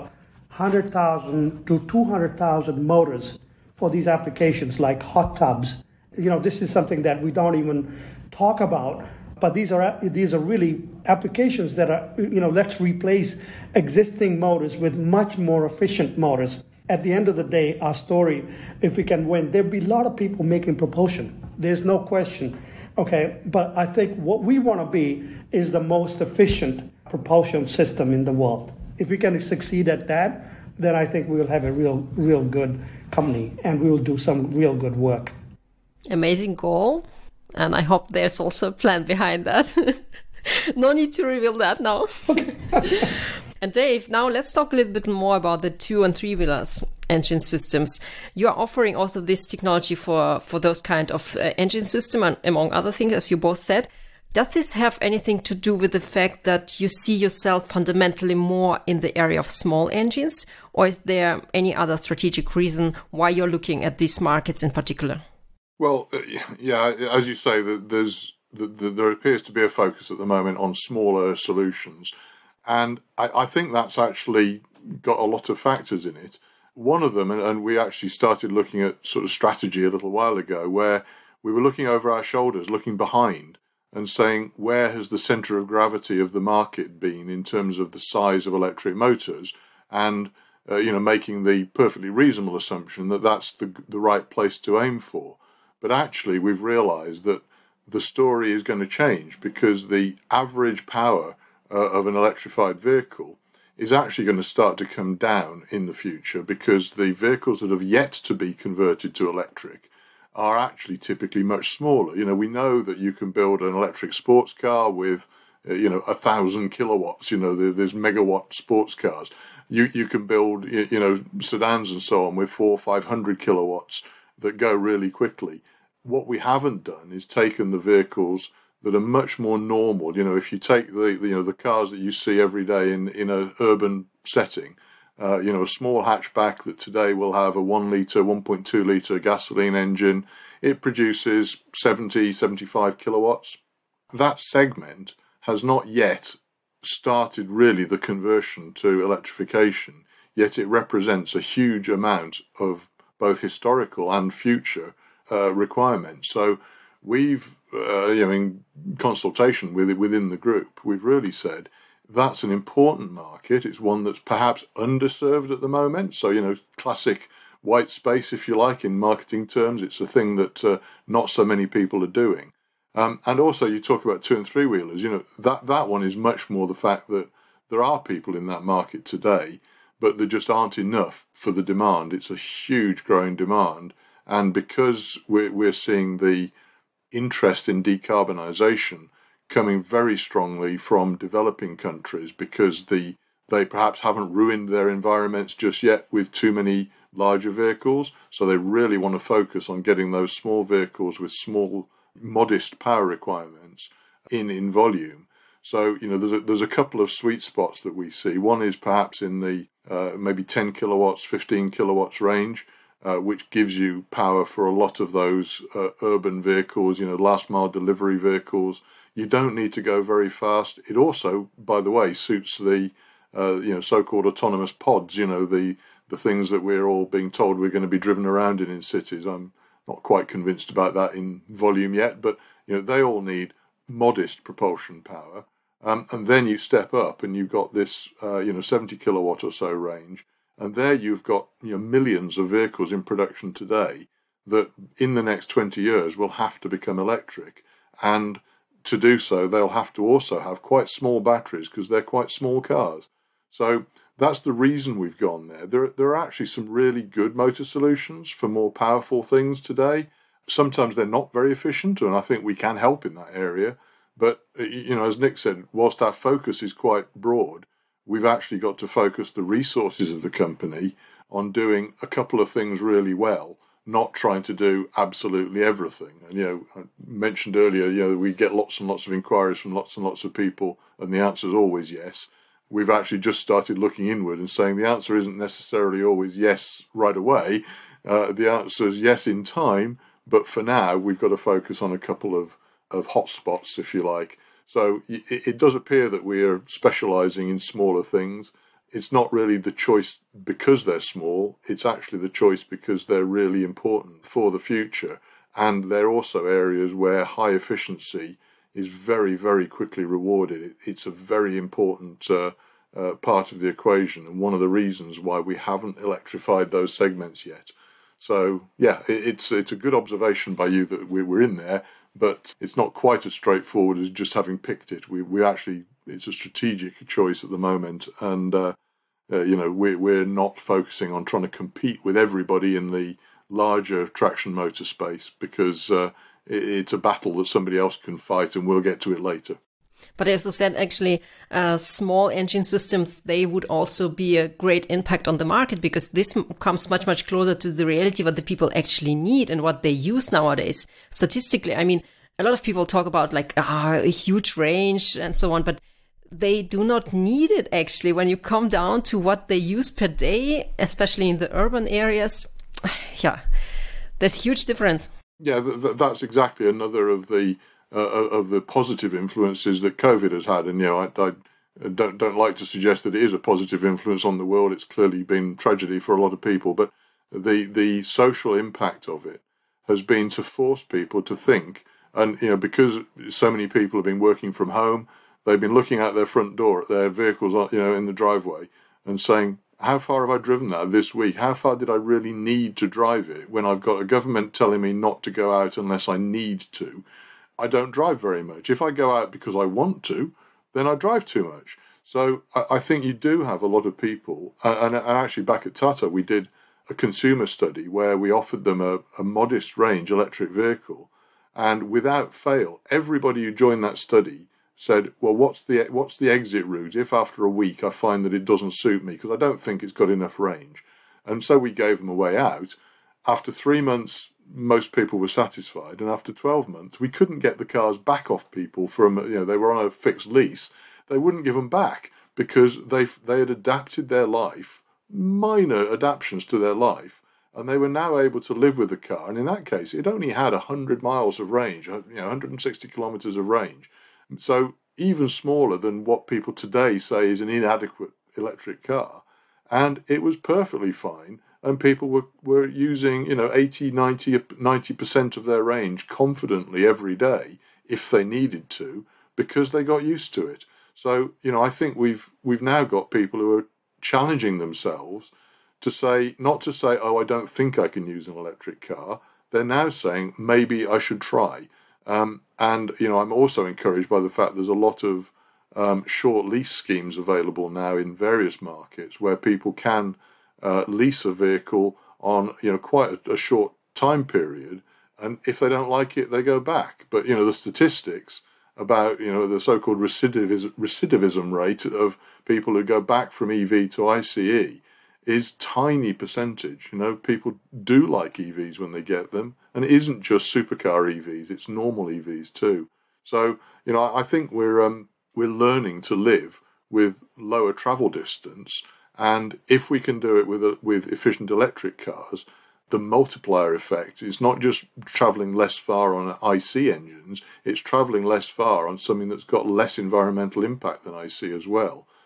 100,000 to 200,000 motors for these applications like hot tubs. This is something that we don't even talk about. But these are really applications that are, let's replace existing motors with much more efficient motors. At the end of the day, our story, if we can win, there'll be a lot of people making propulsion. There's no question. Okay, but I think what we want to be is the most efficient propulsion system in the world. If we can succeed at that, then I think we'll have a real good company, and we'll do some real good work. Amazing goal. And I hope there's also a plan behind that. No need to reveal that now. Okay. And Dave, now let's talk a little bit more about the 2- and 3-wheelers engine systems. You are offering also this technology for those kind of engine system, and among other things, as you both said. Does this have anything to do with the fact that you see yourself fundamentally more in the area of small engines? Or is there any other strategic reason why you're looking at these markets in particular? Well, yeah, as you say, there appears to be a focus at the moment on smaller solutions. And I think that's actually got a lot of factors in it. One of them, and we actually started looking at sort of strategy a little while ago, where we were looking over our shoulders, looking behind and saying, where has the center of gravity of the market been in terms of the size of electric motors? And, making the perfectly reasonable assumption that that's the right place to aim for. But actually, we've realized that the story is going to change because the average power of an electrified vehicle is actually going to start to come down in the future because the vehicles that have yet to be converted to electric are actually typically much smaller. We know that you can build an electric sports car with, 1,000 kilowatts. There's megawatt sports cars. You can build, sedans and so on with 400 or 500 kilowatts that go really quickly. What we haven't done is taken the vehicles that are much more normal. If you take the cars that you see every day in an urban setting, a small hatchback that today will have a 1 litre, 1.2 litre gasoline engine, it produces 70, 75 kilowatts. That segment has not yet started really the conversion to electrification, yet it represents a huge amount of both historical and future requirements. So we've, in consultation within the group, we've really said that's an important market. It's one that's perhaps underserved at the moment. So, classic white space, if you like, in marketing terms. It's a thing that not so many people are doing. And also you talk about 2- and 3-wheelers, that one is much more the fact that there are people in that market today, but there just aren't enough for the demand. It's a huge growing demand. And because we're seeing the interest in decarbonisation coming very strongly from developing countries because they perhaps haven't ruined their environments just yet with too many larger vehicles. So they really want to focus on getting those small vehicles with small, modest power requirements in volume. So, there's a couple of sweet spots that we see. One is perhaps in the maybe 10 kilowatts, 15 kilowatts range, which gives you power for a lot of those urban vehicles, last mile delivery vehicles. You don't need to go very fast. It also, by the way, suits the so-called autonomous pods, the the things that we're all being told we're going to be driven around in cities. I'm not quite convinced about that in volume yet, but they all need modest propulsion power. And then you step up and you've got this 70 kilowatt or so range, and there you've got millions of vehicles in production today that in the next 20 years will have to become electric. And to do so, they'll have to also have quite small batteries because they're quite small cars. So that's the reason we've gone there. There are actually some really good motor solutions for more powerful things today. Sometimes they're not very efficient, and I think we can help in that area. But, as Nick said, whilst our focus is quite broad, we've actually got to focus the resources of the company on doing a couple of things really well, not trying to do absolutely everything. And, I mentioned earlier, we get lots and lots of inquiries from lots and lots of people, and the answer is always yes. We've actually just started looking inward and saying the answer isn't necessarily always yes right away. The answer is yes in time, but for now, we've got to focus on a couple of hotspots, if you like. So it does appear that we are specialising in smaller things. It's not really the choice because they're small. It's actually the choice because they're really important for the future. And they're also areas where high efficiency is very, very quickly rewarded. It's a very important part of the equation, and one of the reasons why we haven't electrified those segments yet. So, yeah, it's a good observation by you that we're in there, but it's not quite as straightforward as just having picked it. We actually, it's a strategic choice at the moment, and we're not focusing on trying to compete with everybody in the larger traction motor space because it's a battle that somebody else can fight, and we'll get to it later. But as you said, actually, small engine systems, they would also be a great impact on the market because this comes much, much closer to the reality what the people actually need and what they use nowadays. Statistically, I mean, a lot of people talk about like a huge range and so on, but they do not need it actually when you come down to what they use per day, especially in the urban areas. Yeah, there's huge difference. Yeah, that's exactly another of the positive influences that COVID has had. And, I don't like to suggest that it is a positive influence on the world. It's clearly been tragedy for a lot of people. But the social impact of it has been to force people to think. And, because so many people have been working from home, they've been looking out their front door at their vehicles, in the driveway and saying, how far have I driven that this week? How far did I really need to drive it when I've got a government telling me not to go out unless I need to? I don't drive very much. If I go out because I want to, then I drive too much. So I think you do have a lot of people, and actually back at Tata we did a consumer study where we offered them a modest range electric vehicle, and without fail, everybody who joined that study said, well, what's the exit route if after a week I find that it doesn't suit me because I don't think it's got enough range? And so we gave them a way out. After 3 months, most people were satisfied, and after 12 months, we couldn't get the cars back off people from, they were on a fixed lease. They wouldn't give them back because they had adapted their life, minor adaptations to their life, and they were now able to live with the car. And in that case, it only had 100 miles of range, 160 kilometers of range. So even smaller than what people today say is an inadequate electric car. And it was perfectly fine. And people were using, 80, 90% of their range confidently every day if they needed to, because they got used to it. So, I think we've now got people who are challenging themselves to say, not to say, oh, I don't think I can use an electric car. They're now saying, maybe I should try. And, I'm also encouraged by the fact there's a lot of short lease schemes available now in various markets where people can lease a vehicle on, quite a short time period. And if they don't like it, they go back. But, the statistics about, the so-called recidivism rate of people who go back from EV to ICE is tiny percentage. People do like EVs when they get them. And it isn't just supercar EVs, it's normal EVs too. So, I think we're learning to live with lower travel distance. And if we can do it with efficient electric cars, the multiplier effect is not just travelling less far on IC engines, it's travelling less far on something that's got less environmental impact than IC as well.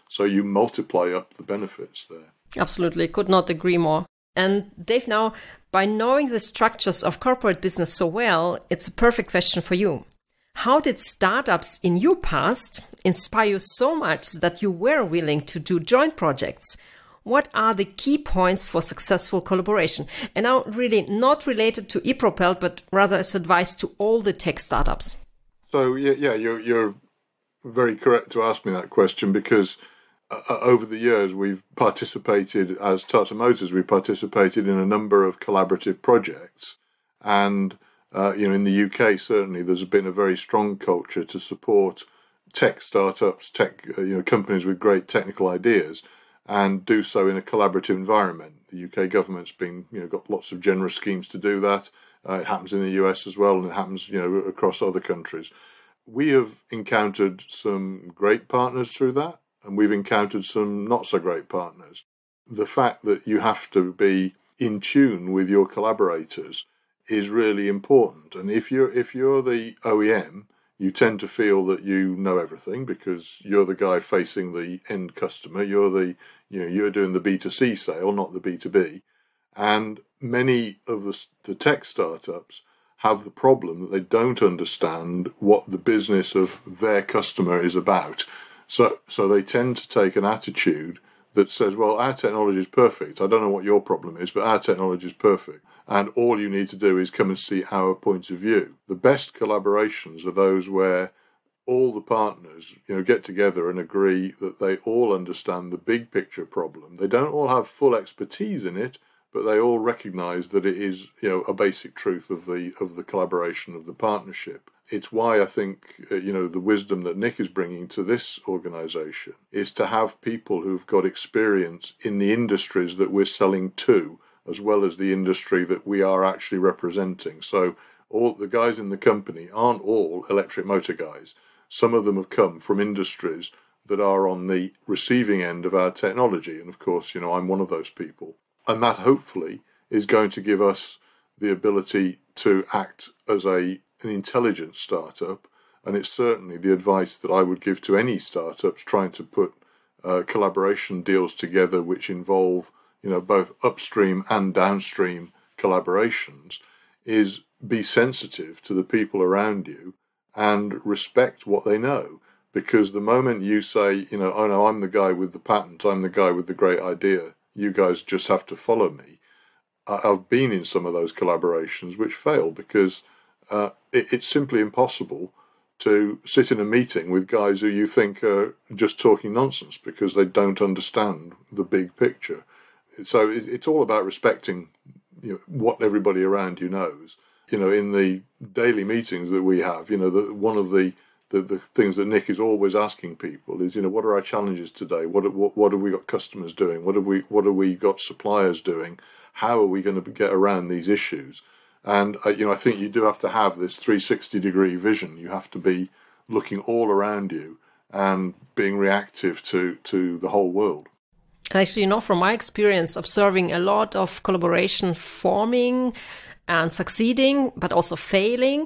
So you multiply up the benefits there. Absolutely. Could not agree more. And Dave, now, by knowing the structures of corporate business so well, it's a perfect question for you. How did startups in your past inspire you so much that you were willing to do joint projects? What are the key points for successful collaboration? And now really not related to ePropelled, but rather as advice to all the tech startups. So, you're very correct to ask me that question, because over the years we've participated, as Tata Motors, we participated in a number of collaborative projects. And, in the UK, certainly, there's been a very strong culture to support tech startups, companies with great technical ideas, and do so in a collaborative environment. The UK government's been, got lots of generous schemes to do that. It happens in the US as well, and it happens, across other countries. We have encountered some great partners through that, and we've encountered some not so great partners. The fact that you have to be in tune with your collaborators is really important. And if you're the OEM, you tend to feel that you know everything because you're the guy facing the end customer. You're doing the B2C sale, not the B2B. And many of the tech startups have the problem that they don't understand what the business of their customer is about. So they tend to take an attitude that says, well, our technology is perfect. I don't know what your problem is, but our technology is perfect. And all you need to do is come and see our point of view. The best collaborations are those where all the partners, get together and agree that they all understand the big picture problem. They don't all have full expertise in it, but they all recognize that it is, a basic truth of the collaboration, of the partnership. It's why I think, the wisdom that Nick is bringing to this organization is to have people who've got experience in the industries that we're selling to, as well as the industry that we are actually representing. So all the guys in the company aren't all electric motor guys. Some of them have come from industries that are on the receiving end of our technology. And of course, I'm one of those people. And that hopefully is going to give us the ability to act as an intelligent startup. And it's certainly the advice that I would give to any startups trying to put collaboration deals together which involve, both upstream and downstream collaborations, is be sensitive to the people around you and respect what they know. Because the moment you say, oh no, I'm the guy with the patent, I'm the guy with the great idea, you guys just have to follow me. I've been in some of those collaborations which fail because it's simply impossible to sit in a meeting with guys who you think are just talking nonsense because they don't understand the big picture. So it's all about respecting what everybody around you knows. In the daily meetings that we have, one of the things that Nick is always asking people is, what are our challenges today? What have we got customers doing? What have we got suppliers doing? How are we going to get around these issues? And I think you do have to have this 360-degree vision. You have to be looking all around you and being reactive to the whole world. Actually, from my experience, observing a lot of collaboration forming and succeeding, but also failing,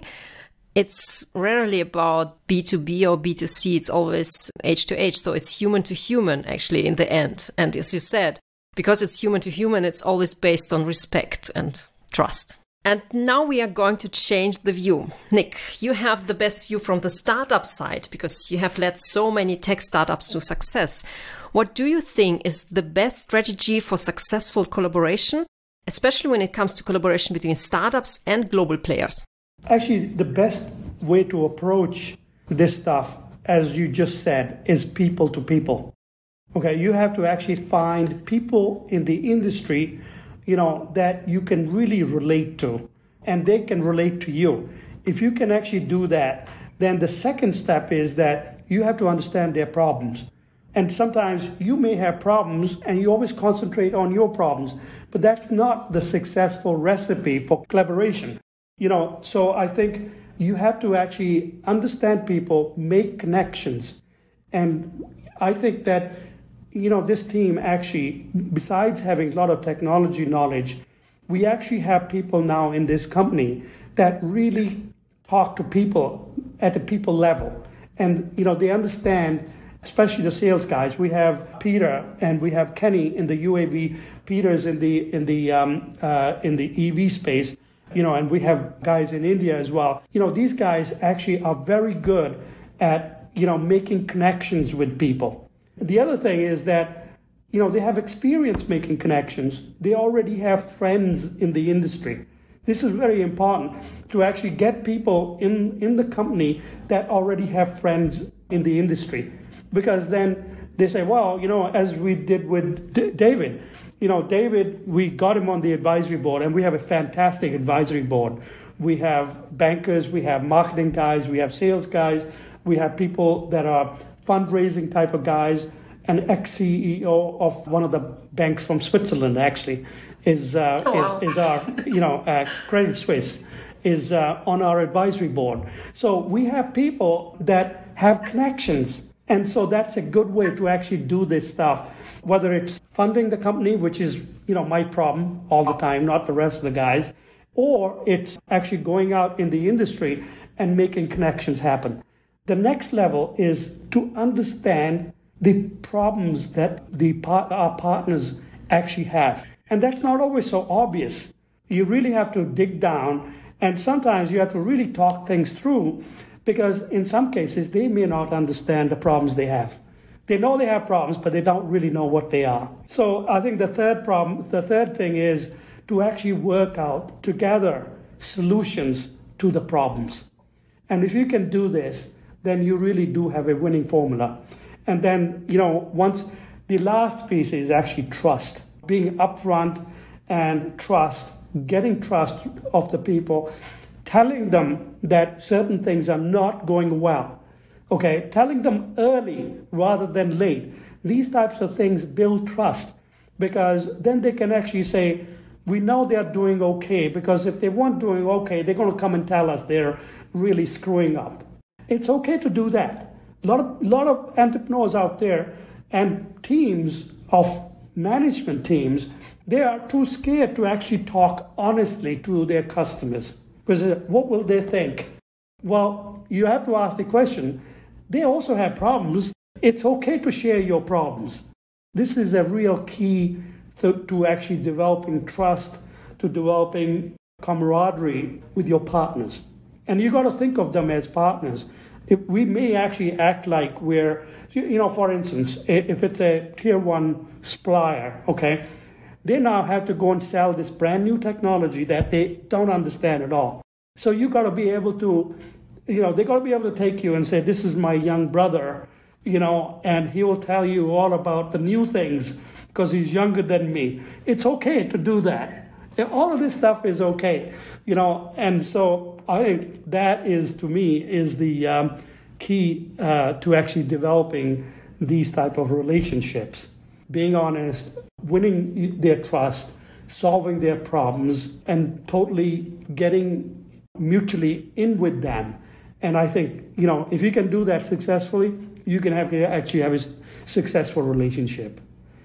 it's rarely about B2B or B2C. It's always H to H. So it's human to human, actually, in the end. And as you said, because it's human to human, it's always based on respect and trust. And now we are going to change the view. Nick, you have the best view from the startup side because you have led so many tech startups to success. What do you think is the best strategy for successful collaboration, especially when it comes to collaboration between startups and global players? Actually, the best way to approach this stuff, as you just said, is people to people. Okay, you have to actually find people in the industry, that you can really relate to, and they can relate to you. If you can actually do that, then the second step is that you have to understand their problems. And sometimes you may have problems and you always concentrate on your problems, but that's not the successful recipe for collaboration. So I think you have to actually understand people, make connections. And I think that, this team actually, besides having a lot of technology knowledge, we actually have people now in this company that really talk to people at the people level. And, they understand especially the sales guys. We have Peter and we have Kenny in the UAV. Peter's in the EV space, and we have guys in India as well. These guys actually are very good at, making connections with people. The other thing is that, they have experience making connections. They already have friends in the industry. This is very important to actually get people in the company that already have friends in the industry. Because then they say, well, as we did with David, David, we got him on the advisory board, and we have a fantastic advisory board. We have bankers, we have marketing guys, we have sales guys, we have people that are fundraising type of guys. An ex-CEO of one of the banks from Switzerland actually is our, Credit Suisse is on our advisory board. So we have people that have connections. And so that's a good way to actually do this stuff, whether it's funding the company, which is, my problem all the time, not the rest of the guys, or it's actually going out in the industry and making connections happen. The next level is to understand the problems that our partners actually have. And that's not always so obvious. You really have to dig down, and sometimes you have to really talk things through, because in some cases they may not understand the problems they have. They know they have problems, but they don't really know what they are. So I think the third thing is to actually work out together solutions to the problems. And if you can do this, then you really do have a winning formula. And then, once the last piece is actually trust, being upfront and trust, getting trust of the people, telling them that certain things are not going well. Okay, telling them early rather than late. These types of things build trust, because then they can actually say, we know they're doing okay, because if they weren't doing okay, they're going to come and tell us they're really screwing up. It's okay to do that. A lot of entrepreneurs out there and teams of management teams, they are too scared to actually talk honestly to their customers. Because what will they think? Well, you have to ask the question, they also have problems. It's okay to share your problems. This is a real key to actually developing trust, to developing camaraderie with your partners. And you got to think of them as partners. If we may actually act like we're, for instance, if it's a tier one supplier, okay, they now have to go and sell this brand new technology that they don't understand at all. So you got to be able to, they got to be able to take you and say, this is my young brother, and he will tell you all about the new things because he's younger than me. It's okay to do that. All of this stuff is okay, and so I think that is, to me, is the key to actually developing these type of relationships. Being honest, winning their trust, solving their problems, and totally getting mutually in with them. And I think, if you can do that successfully, you can actually have a successful relationship.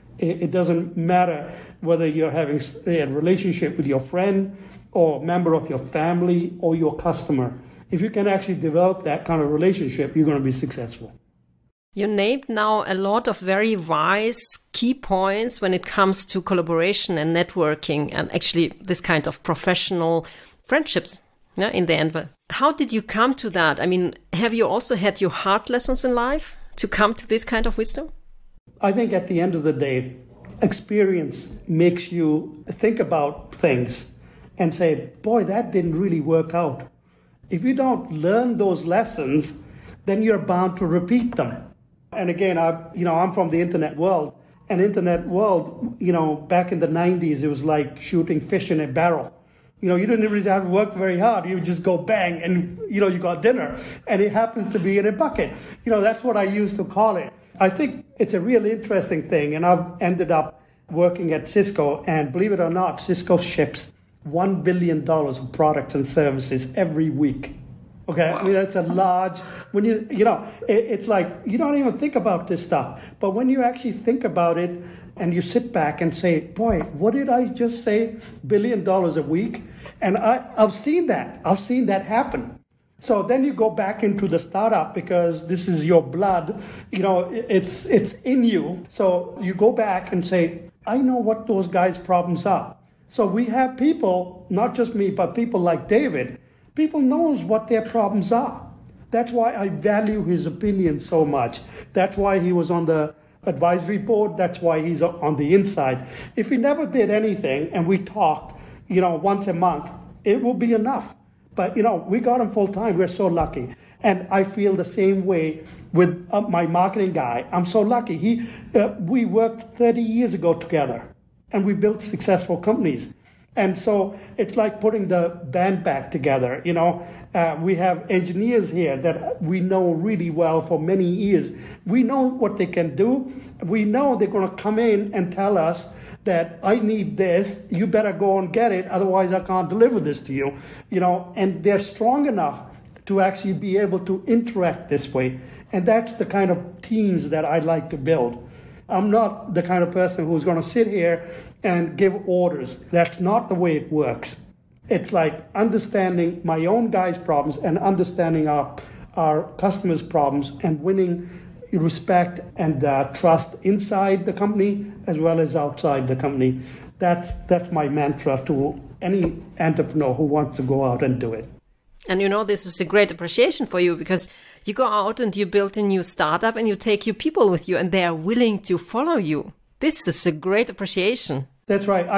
It doesn't matter whether you're having a relationship with your friend or member of your family or your customer. If you can actually develop that kind of relationship, you're going to be successful. You named now a lot of very wise key points when it comes to collaboration and networking and actually this kind of professional friendships, in the end. How did you come to that? I mean, have you also had your hard lessons in life to come to this kind of wisdom? I think at the end of the day, experience makes you think about things and say, boy, that didn't really work out. If you don't learn those lessons, then you're bound to repeat them. And again, I'm from the internet world. And internet world, back in the 90s, it was like shooting fish in a barrel. You didn't really have to work very hard. You just go bang and, you got dinner. And it happens to be in a bucket. That's what I used to call it. I think it's a really interesting thing. And I've ended up working at Cisco. And believe it or not, Cisco ships $1 billion of products and services every week. Okay, wow. I mean, that's a large, when it's like, you don't even think about this stuff. But when you actually think about it and you sit back and say, boy, what did I just say? $1 billion a week? And I've seen that. I've seen that happen. So then you go back into the startup because this is your blood, it's in you. So you go back and say, I know what those guys' problems are. So we have people, not just me, but people like David. People knows what their problems are. That's why I value his opinion so much. That's why he was on the advisory board. That's why he's on the inside. If he never did anything and we talked, once a month, it will be enough. But, we got him full time. We're so lucky. And I feel the same way with my marketing guy. I'm so lucky. We worked 30 years ago together and we built successful companies. And so it's like putting the band back together. We have engineers here that we know really well for many years. We know what they can do. We know they're going to come in and tell us that I need this, you better go and get it, otherwise I can't deliver this to you. And they're strong enough to actually be able to interact this way. And that's the kind of teams that I like to build. I'm not the kind of person who's going to sit here and give orders. That's not the way it works. It's like understanding my own guys' problems and understanding our customers' problems and winning respect and trust inside the company as well as outside the company. That's my mantra to any entrepreneur who wants to go out and do it. And this is a great appreciation for you because you go out and you build a new startup and you take your people with you and they are willing to follow you. This is a great appreciation. That's right.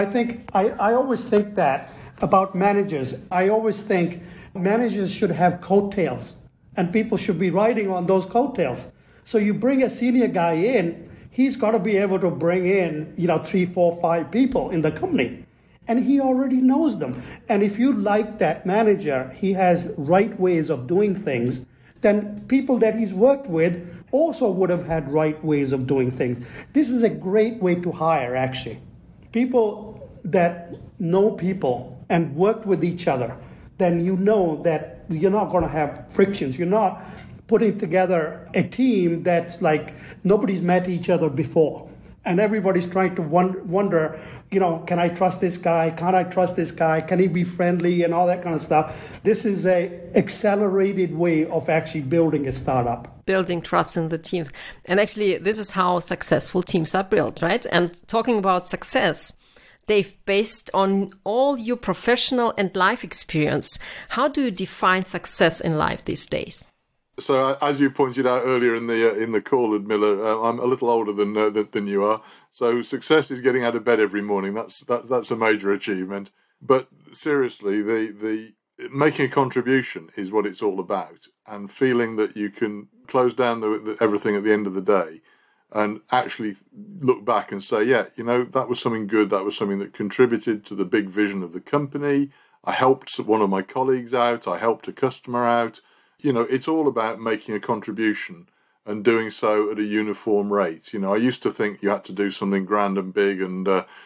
I always think that about managers. I always think managers should have coattails and people should be riding on those coattails. So you bring a senior guy in, he's got to be able to bring in, 3, 4, 5 people in the company. And he already knows them. And if you like that manager, he has right ways of doing things, then people that he's worked with also would have had right ways of doing things. This is a great way to hire, actually. People that know people and work with each other, then you know that you're not going to have frictions. You're not putting together a team that's like nobody's met each other before. And everybody's trying to wonder, can I trust this guy? Can't I trust this guy? Can he be friendly and all that kind of stuff? This is a accelerated way of actually building a startup. Building trust in the teams. And actually, this is how successful teams are built, right? And talking about success, Dave, based on all your professional and life experience, how do you define success in life these days? So, as you pointed out earlier in the call, Ludmila, I'm a little older than you are. So, success is getting out of bed every morning. That's a major achievement. But seriously, the making a contribution is what it's all about, and feeling that you can close down everything at the end of the day, and actually look back and say, yeah, that was something good. That was something that contributed to the big vision of the company. I helped one of my colleagues out. I helped a customer out. It's all about making a contribution and doing so at a uniform rate. I used to think you had to do something grand and big and,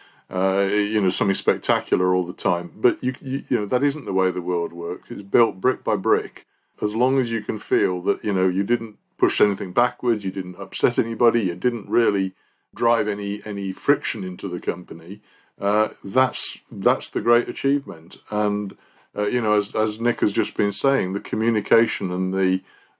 something spectacular all the time. But, that isn't the way the world works. It's built brick by brick. As long as you can feel that, you didn't push anything backwards, you didn't upset anybody, you didn't really drive any friction into the company, that's the great achievement. And as Nick has just been saying, the communication and the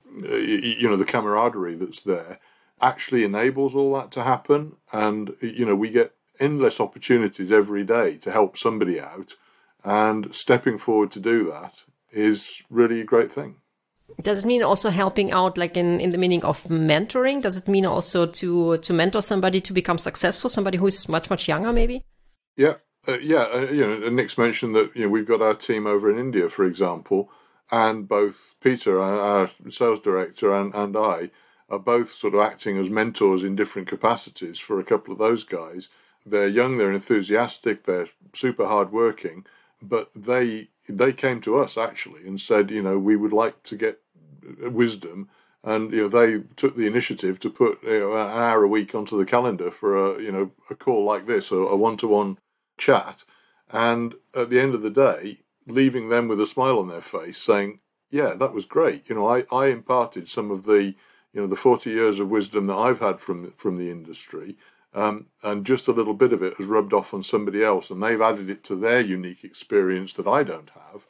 camaraderie that's there actually enables all that to happen. And, we get endless opportunities every day to help somebody out, and stepping forward to do that is really a great thing. Does it mean also helping out, like in the meaning of mentoring? Does it mean also to mentor somebody to become successful, somebody who is much, much younger maybe? Yeah. Nick's mentioned that we've got our team over in India, for example, and both Peter, our sales director, and I are both sort of acting as mentors in different capacities for a couple of those guys. They're young, they're enthusiastic, they're super hardworking, but they came to us actually and said, we would like to get wisdom, and they took the initiative to put an hour a week onto the calendar for a call like this, a one-to-one chat, and at the end of the day leaving them with a smile on their face saying, yeah, that was great. I imparted some of the the 40 years of wisdom that I've had from the industry, and just a little bit of it has rubbed off on somebody else, and they've added it to their unique experience that I don't have.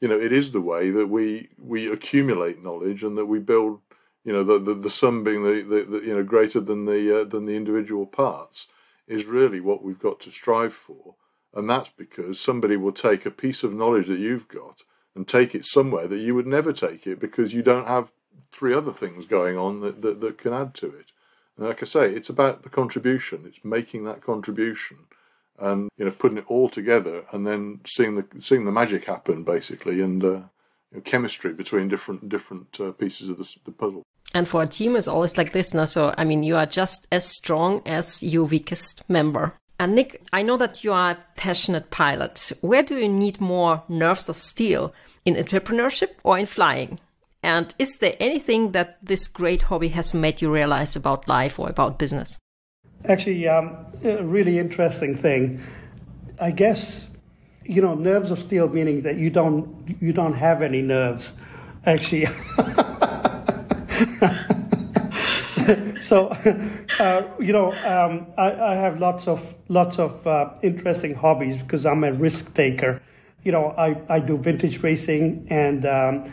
it is the way that we accumulate knowledge and that we build, the sum being the greater than the individual parts is really what we've got to strive for. And that's because somebody will take a piece of knowledge that you've got and take it somewhere that you would never take it because you don't have 3 other things going on that can add to it. And like I say, it's about the contribution. It's making that contribution and putting it all together and then seeing the magic happen, basically, and chemistry between different pieces of the puzzle. And for a team, it's always like this now. So, I mean, you are just as strong as your weakest member. And Nick, I know that you are a passionate pilot. Where do you need more nerves of steel? In entrepreneurship or in flying? And is there anything that this great hobby has made you realize about life or about business? Actually, a really interesting thing. I guess, nerves of steel, meaning that you don't have any nerves. Actually, I have lots of interesting hobbies because I'm a risk taker. I do vintage racing and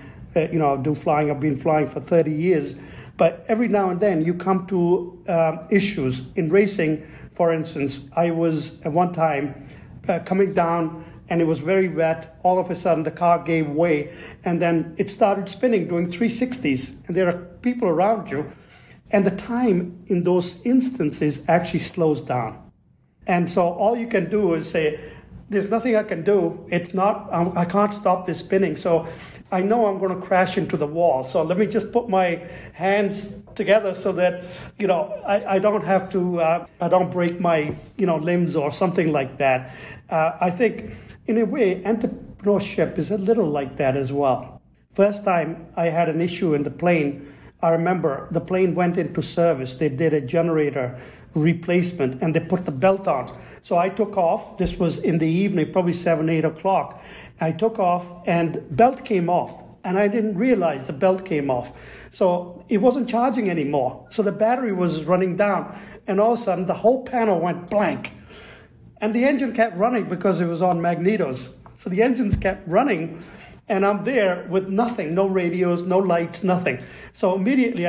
I do flying. I've been flying for 30 years. But every now and then you come to issues in racing. For instance, I was at one time coming down and it was very wet. All of a sudden the car gave way and then it started spinning, doing 360s. And there are people around you. And the time in those instances actually slows down. And so all you can do is say, there's nothing I can do. It's not, I can't stop this spinning. So I know I'm going to crash into the wall. So let me just put my hands together so that, I don't have to, I don't break my, limbs or something like that. I think in a way, entrepreneurship is a little like that as well. First time I had an issue in the plane, I remember the plane went into service. They did a generator replacement and they put the belt on. So I took off. This was in the evening, probably 7, 8 o'clock. I took off and belt came off. And I didn't realize the belt came off. So it wasn't charging anymore. So the battery was running down. And all of a sudden, the whole panel went blank. And the engine kept running because it was on magnetos. So the engines kept running. And I'm there with nothing, no radios, no lights, nothing. So immediately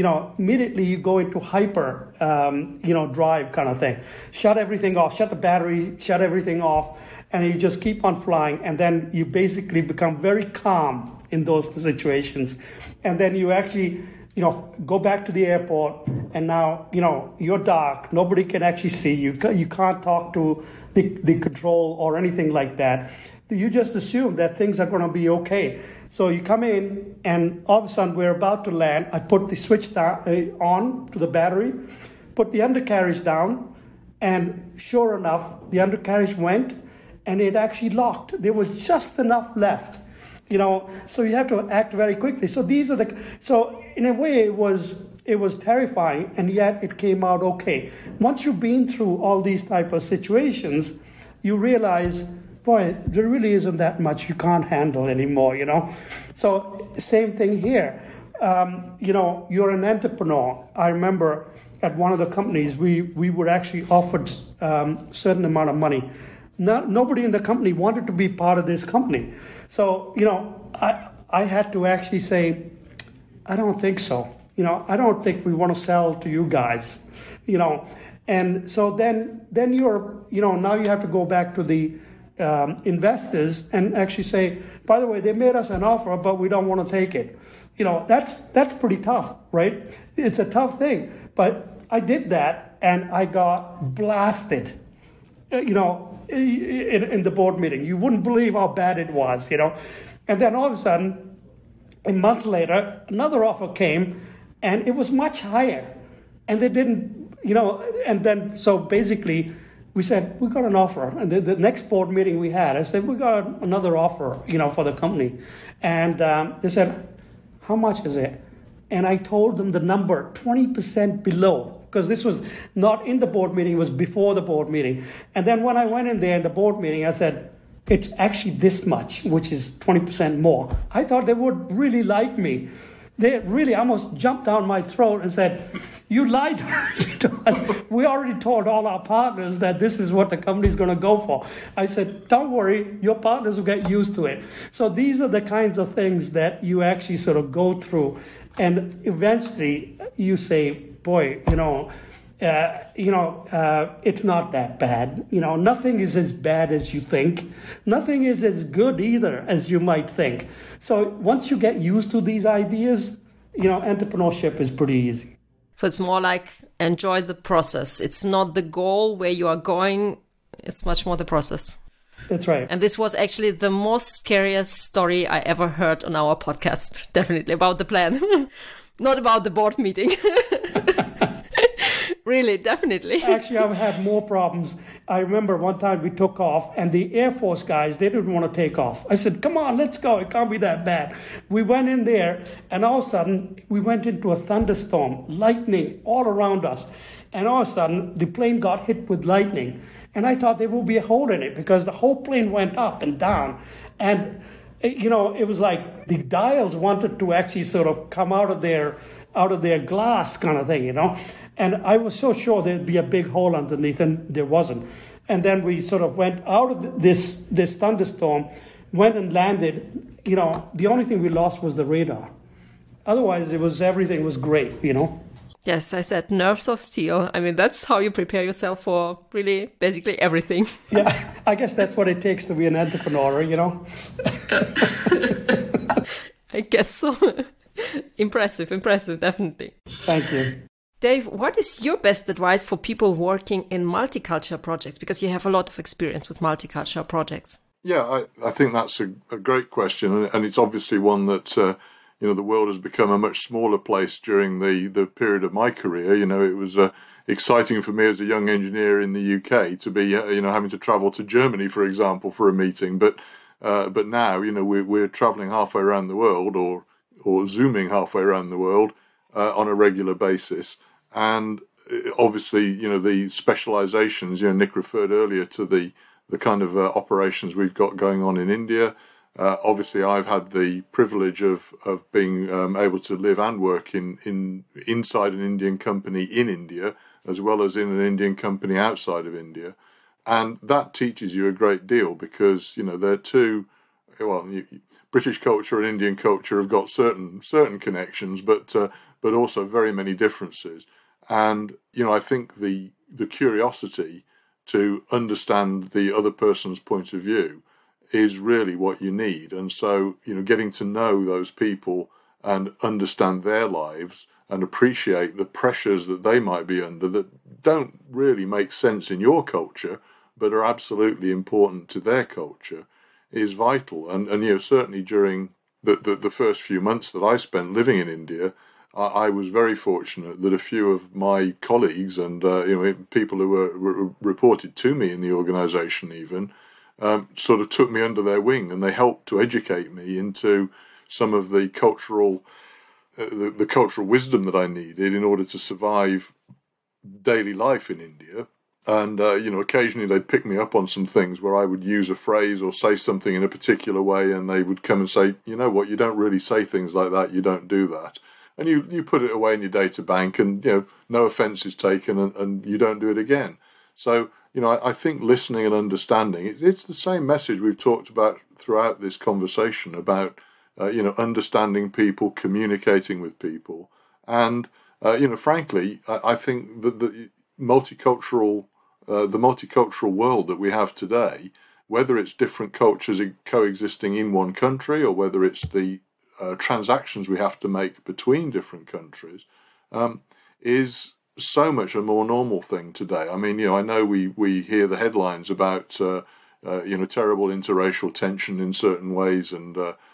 you go into hyper, drive kind of thing. Shut everything off, shut the battery, shut everything off, and you just keep on flying. And then you basically become very calm in those situations. And then you actually, go back to the airport, and now, you're dark. Nobody can actually see you. You can't talk to the control or anything like that. You just assume that things are going to be okay. So you come in, and all of a sudden we're about to land. I put the switch down, on to the battery, put the undercarriage down, and sure enough, the undercarriage went, and it actually locked. There was just enough left, So you have to act very quickly. So so in a way, it was terrifying, and yet it came out okay. Once you've been through all these type of situations, you realize, boy, there really isn't that much you can't handle anymore, So same thing here. You're an entrepreneur. I remember at one of the companies, we were actually offered certain amount of money. Nobody in the company wanted to be part of this company. So, I had to actually say, I don't think so. I don't think we want to sell to you guys, And so then you're, now you have to go back to the investors and actually say, by the way, they made us an offer, but we don't want to take it. That's pretty tough, right? It's a tough thing. But I did that and I got blasted, in the board meeting. You wouldn't believe how bad it was, And then all of a sudden, a month later, another offer came and it was much higher. And they didn't, and then so basically, we said, we got an offer. And the next board meeting we had, I said, we got another offer, for the company. And they said, how much is it? And I told them the number, 20% below, because this was not in the board meeting, it was before the board meeting. And then when I went in there in the board meeting, I said, it's actually this much, which is 20% more. I thought they would really like me. They really almost jumped down my throat and said, you lied to us. We already told all our partners that this is what the company's going to go for. I said, don't worry, your partners will get used to it. So these are the kinds of things that you actually sort of go through. And eventually you say, boy, it's not that bad. Nothing is as bad as you think. Nothing is as good either as you might think. So once you get used to these ideas, entrepreneurship is pretty easy. So it's more like enjoy the process. It's not the goal where you are going. It's much more the process. That's right. And this was actually the most scariest story I ever heard on our podcast. Definitely about the plan, not about the board meeting. Really, definitely. Actually, I've had more problems. I remember one time we took off and the Air Force guys, they didn't want to take off. I said, come on, let's go. It can't be that bad. We went in there and all of a sudden we went into a thunderstorm, lightning all around us. And all of a sudden the plane got hit with lightning. And I thought there would be a hole in it because the whole plane went up and down. And, it was like the dials wanted to actually sort of come out of their glass kind of thing, And I was so sure there'd be a big hole underneath, and there wasn't. And then we sort of went out of this thunderstorm, went and landed. The only thing we lost was the radar. Otherwise, everything was great, Yes, I said nerves of steel. I mean, that's how you prepare yourself for really basically everything. Yeah, I guess that's what it takes to be an entrepreneur, I guess so. Impressive, definitely. Thank you. Dave, what is your best advice for people working in multicultural projects? Because you have a lot of experience with multicultural projects. Yeah, I think that's a great question. And it's obviously one that, the world has become a much smaller place during the period of my career. It was exciting for me as a young engineer in the UK to be, having to travel to Germany, for example, for a meeting. But now, we're traveling halfway around the world or Zooming halfway around the world on a regular basis. And obviously, the specializations, Nick referred earlier to the kind of operations we've got going on in India. Obviously, I've had the privilege of being able to live and work inside an Indian company in India, as well as in an Indian company outside of India. And that teaches you a great deal because, they're two, British culture and Indian culture have got certain connections, but also very many differences. And, I think the curiosity to understand the other person's point of view is really what you need. And so, getting to know those people and understand their lives and appreciate the pressures that they might be under that don't really make sense in your culture, but are absolutely important to their culture is vital. And certainly during the first few months that I spent living in India, I was very fortunate that a few of my colleagues and people who were reported to me in the organization even sort of took me under their wing, and they helped to educate me into some of the cultural wisdom that I needed in order to survive daily life in India. And, occasionally they'd pick me up on some things where I would use a phrase or say something in a particular way, and they would come and say, you know what, you don't really say things like that, you don't do that. And you put it away in your data bank and, no offense is taken and you don't do it again. So, I think listening and understanding, it's the same message we've talked about throughout this conversation about, understanding people, communicating with people. And, frankly, I think that the multicultural world that we have today, whether it's different cultures coexisting in one country or whether it's the transactions we have to make between different countries, is so much a more normal thing today. I mean, I know we hear the headlines about, terrible interracial tension in certain ways and,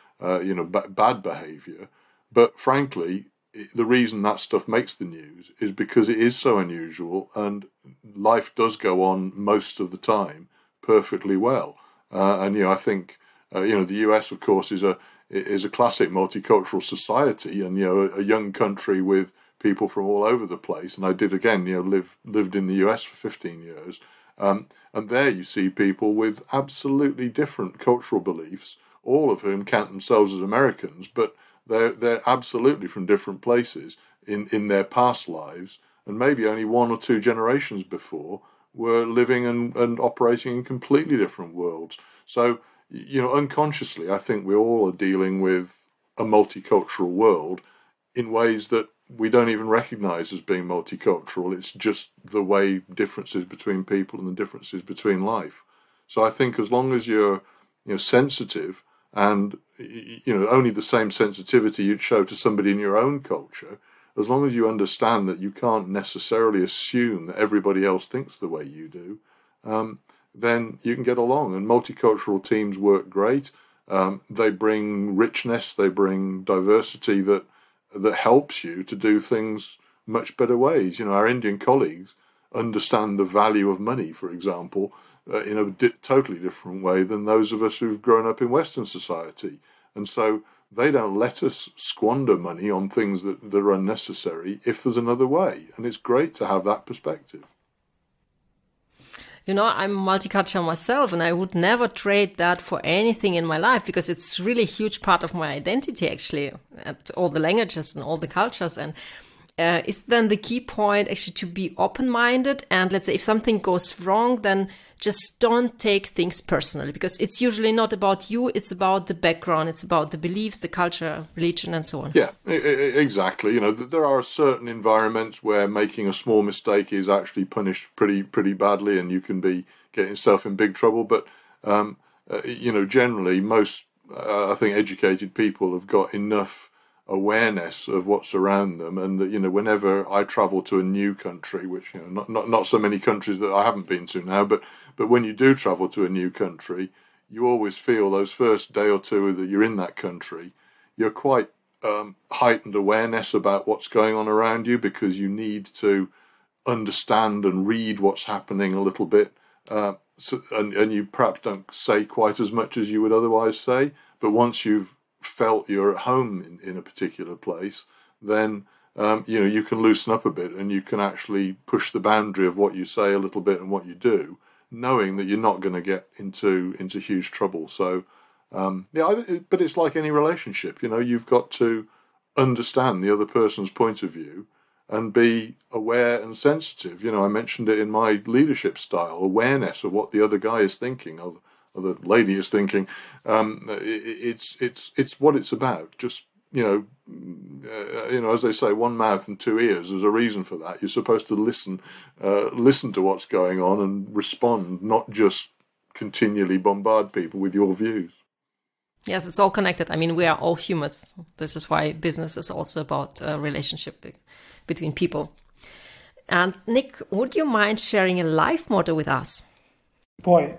bad behavior. But frankly, the reason that stuff makes the news is because it is so unusual and life does go on most of the time perfectly well. And, I think, the US, of course, is a classic multicultural society and, a young country with people from all over the place. And I did, again, lived in the US for 15 years. And there you see people with absolutely different cultural beliefs, all of whom count themselves as Americans, but they're absolutely from different places. in their past lives, and maybe only one or two generations before, were living and operating in completely different worlds. So, unconsciously, I think we all are dealing with a multicultural world in ways that we don't even recognize as being multicultural. It's just the way differences between people and the differences between life. So I think as long as you're sensitive, and only the same sensitivity you'd show to somebody in your own culture, as long as you understand that you can't necessarily assume that everybody else thinks the way you do, then you can get along. And multicultural teams work great. They bring richness, they bring diversity that helps you to do things much better ways. Our Indian colleagues understand the value of money, for example, in a totally different way than those of us who've grown up in Western society. And so they don't let us squander money on things that are unnecessary if there's another way. And it's great to have that perspective. I'm multicultural myself, and I would never trade that for anything in my life, because it's really a huge part of my identity, actually, at all the languages and all the cultures. And is then the key point actually to be open-minded, and let's say if something goes wrong, then just don't take things personally, because it's usually not about you, it's about the background, it's about the beliefs, the culture, religion, and so on. Yeah, exactly. There are certain environments where making a small mistake is actually punished pretty badly, and you can be getting yourself in big trouble. But, generally, most, I think, educated people have got enough awareness of what's around them, and that whenever I travel to a new country, which not so many countries that I haven't been to now, but when you do travel to a new country, you always feel those first day or two that you're in that country, you're quite heightened awareness about what's going on around you, because you need to understand and read what's happening a little bit, and you perhaps don't say quite as much as you would otherwise say, but once you've felt you're at home in a particular place, then you can loosen up a bit, and you can actually push the boundary of what you say a little bit and what you do, knowing that you're not going to get into huge trouble. So but it's like any relationship. You've got to understand the other person's point of view and be aware and sensitive. I mentioned it in my leadership style, awareness of what the other guy is thinking, or the lady is thinking. It's what it's about. Just as they say, one mouth and two ears. There's a reason for that. You're supposed to listen to what's going on and respond, not just continually bombard people with your views. Yes, it's all connected. I mean, we are all humans. This is why business is also about a relationship between people. And Nick, would you mind sharing a life motto with us? Boy,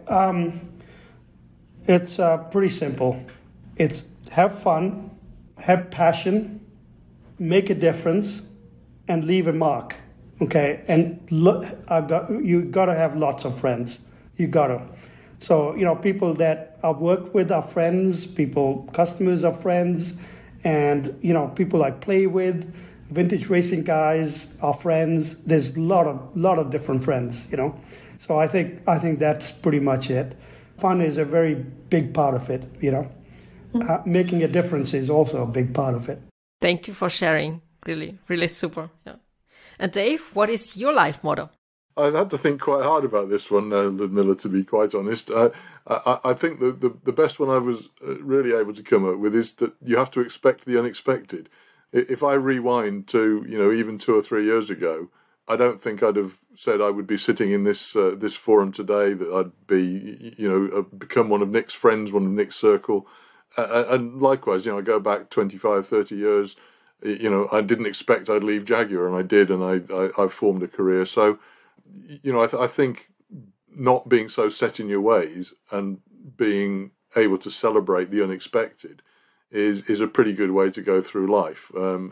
it's pretty simple. It's have fun, have passion, make a difference, and leave a mark. Okay, and you got to have lots of friends. You got to. So, people that I've worked with are friends, customers are friends, and, people I play with, vintage racing guys are friends. There's a lot of different friends, So I think that's pretty much it. Fun is a very big part of it, Making a difference is also a big part of it. Thank you for sharing. Really, really super. Yeah. And Dave, what is your life motto? I've had to think quite hard about this one, Ludmilla, to be quite honest. I think the best one I was really able to come up with is that you have to expect the unexpected. If I rewind to, even 2 or 3 years ago, I don't think I'd have said I would be sitting in this forum today, that I'd be, become one of Nick's friends, one of Nick's circle. And likewise, I go back 25, 30 years, I didn't expect I'd leave Jaguar, and I did, and I formed a career. So, I think not being so set in your ways and being able to celebrate the unexpected is a pretty good way to go through life.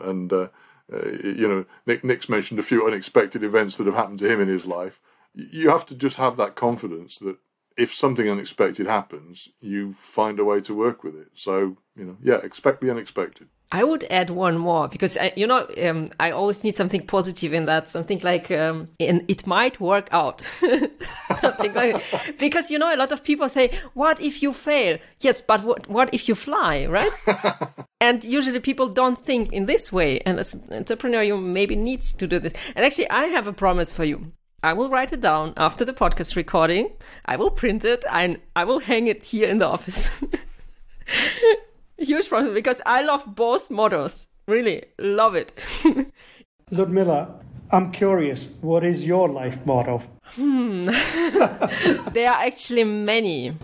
Nick's mentioned a few unexpected events that have happened to him in his life. You have to just have that confidence that if something unexpected happens, you find a way to work with it. So, expect the unexpected. I would add one more because I always need something positive in that, something like, and it might work out, something like, because a lot of people say, what if you fail? Yes, but what if you fly, right? And usually people don't think in this way. And as an entrepreneur, you maybe needs to do this. And actually, I have a promise for you. I will write it down after the podcast recording. I will print it and I will hang it here in the office. Huge problem because I love both models. Really love it. Ludmila, I'm curious, what is your life motto? There are actually many.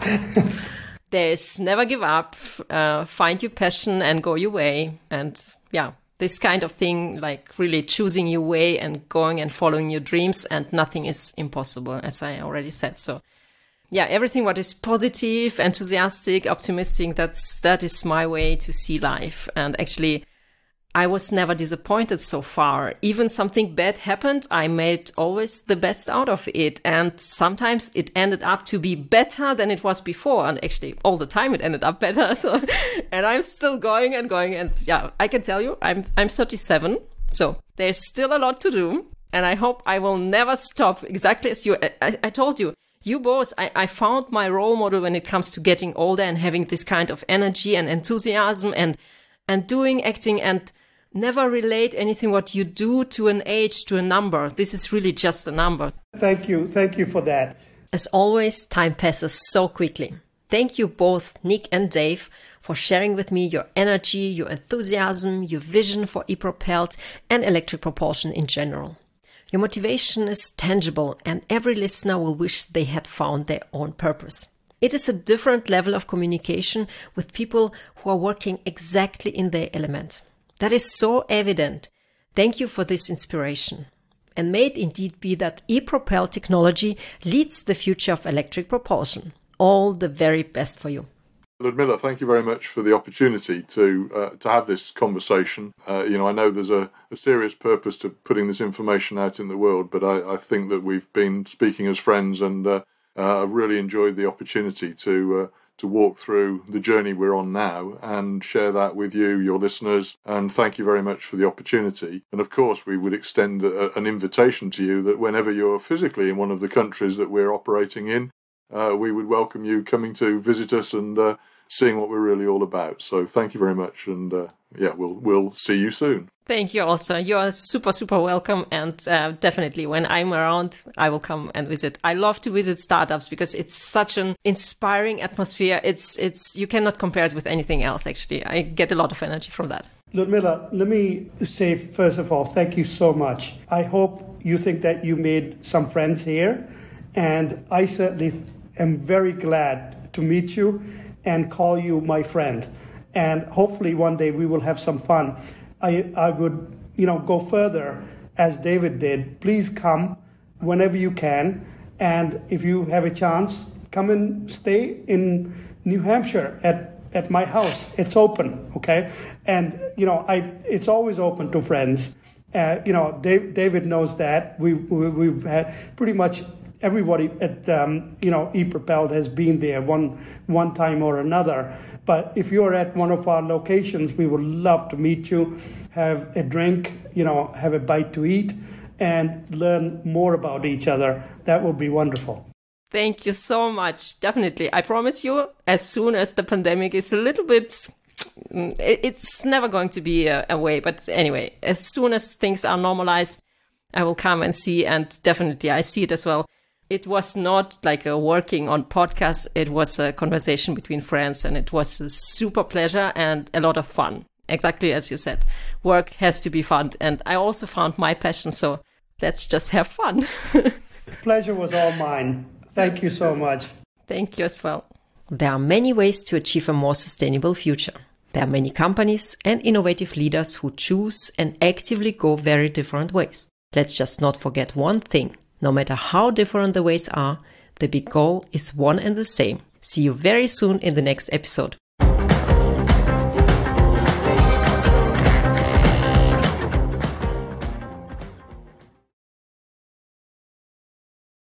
There's never give up, find your passion and go your way. And yeah, this kind of thing, like really choosing your way and going and following your dreams, and nothing is impossible, as I already said. So yeah, everything what is positive, enthusiastic, optimistic, that is my way to see life. And actually, I was never disappointed so far. Even something bad happened, I made always the best out of it. And sometimes it ended up to be better than it was before. And actually, all the time it ended up better. So, and I'm still going and going. And yeah, I can tell you, I'm 37. So there's still a lot to do. And I hope I will never stop. Exactly as I told you. You both, I found my role model when it comes to getting older and having this kind of energy and enthusiasm and doing acting, and never relate anything what you do to an age, to a number. This is really just a number. Thank you for that. As always, time passes so quickly. Thank you both, Nick and Dave, for sharing with me your energy, your enthusiasm, your vision for ePropelled and electric propulsion in general. Your motivation is tangible, and every listener will wish they had found their own purpose. It is a different level of communication with people who are working exactly in their element. That is so evident. Thank you for this inspiration. And may it indeed be that ePropelled technology leads the future of electric propulsion. All the very best for you. Ludmila, thank you very much for the opportunity to have this conversation. I know there's a serious purpose to putting this information out in the world, but I think that we've been speaking as friends, and I've really enjoyed the opportunity to walk through the journey we're on now and share that with you, your listeners. And thank you very much for the opportunity. And of course, we would extend an invitation to you that whenever you're physically in one of the countries that we're operating in, we would welcome you coming to visit us and seeing what we're really all about. So thank you very much, and we'll see you soon. Thank you also. You are super, super welcome, and definitely when I'm around, I will come and visit. I love to visit startups because it's such an inspiring atmosphere. It's you cannot compare it with anything else, actually. I get a lot of energy from that. Ludmila, let me say, first of all, thank you so much. I hope you think that you made some friends here, and I certainly am very glad to meet you and call you my friend. And hopefully one day we will have some fun. I would, go further as David did. Please come whenever you can. And if you have a chance, come and stay in New Hampshire at my house. It's open, okay? And, it's always open to friends. David knows that. We've had pretty much everybody at ePropelled has been there one time or another. But if you're at one of our locations, we would love to meet you, have a drink, have a bite to eat, and learn more about each other. That would be wonderful. Thank you so much. Definitely. I promise you, as soon as the pandemic is a little bit, it's never going to be a way. But anyway, as soon as things are normalized, I will come and see. And definitely, I see it as well. It was not like a working on podcast. It was a conversation between friends, and it was a super pleasure and a lot of fun. Exactly as you said, work has to be fun. And I also found my passion. So let's just have fun. Pleasure was all mine. Thank you so much. Thank you as well. There are many ways to achieve a more sustainable future. There are many companies and innovative leaders who choose and actively go very different ways. Let's just not forget one thing. No matter how different the ways are, the big goal is one and the same. See you very soon in the next episode.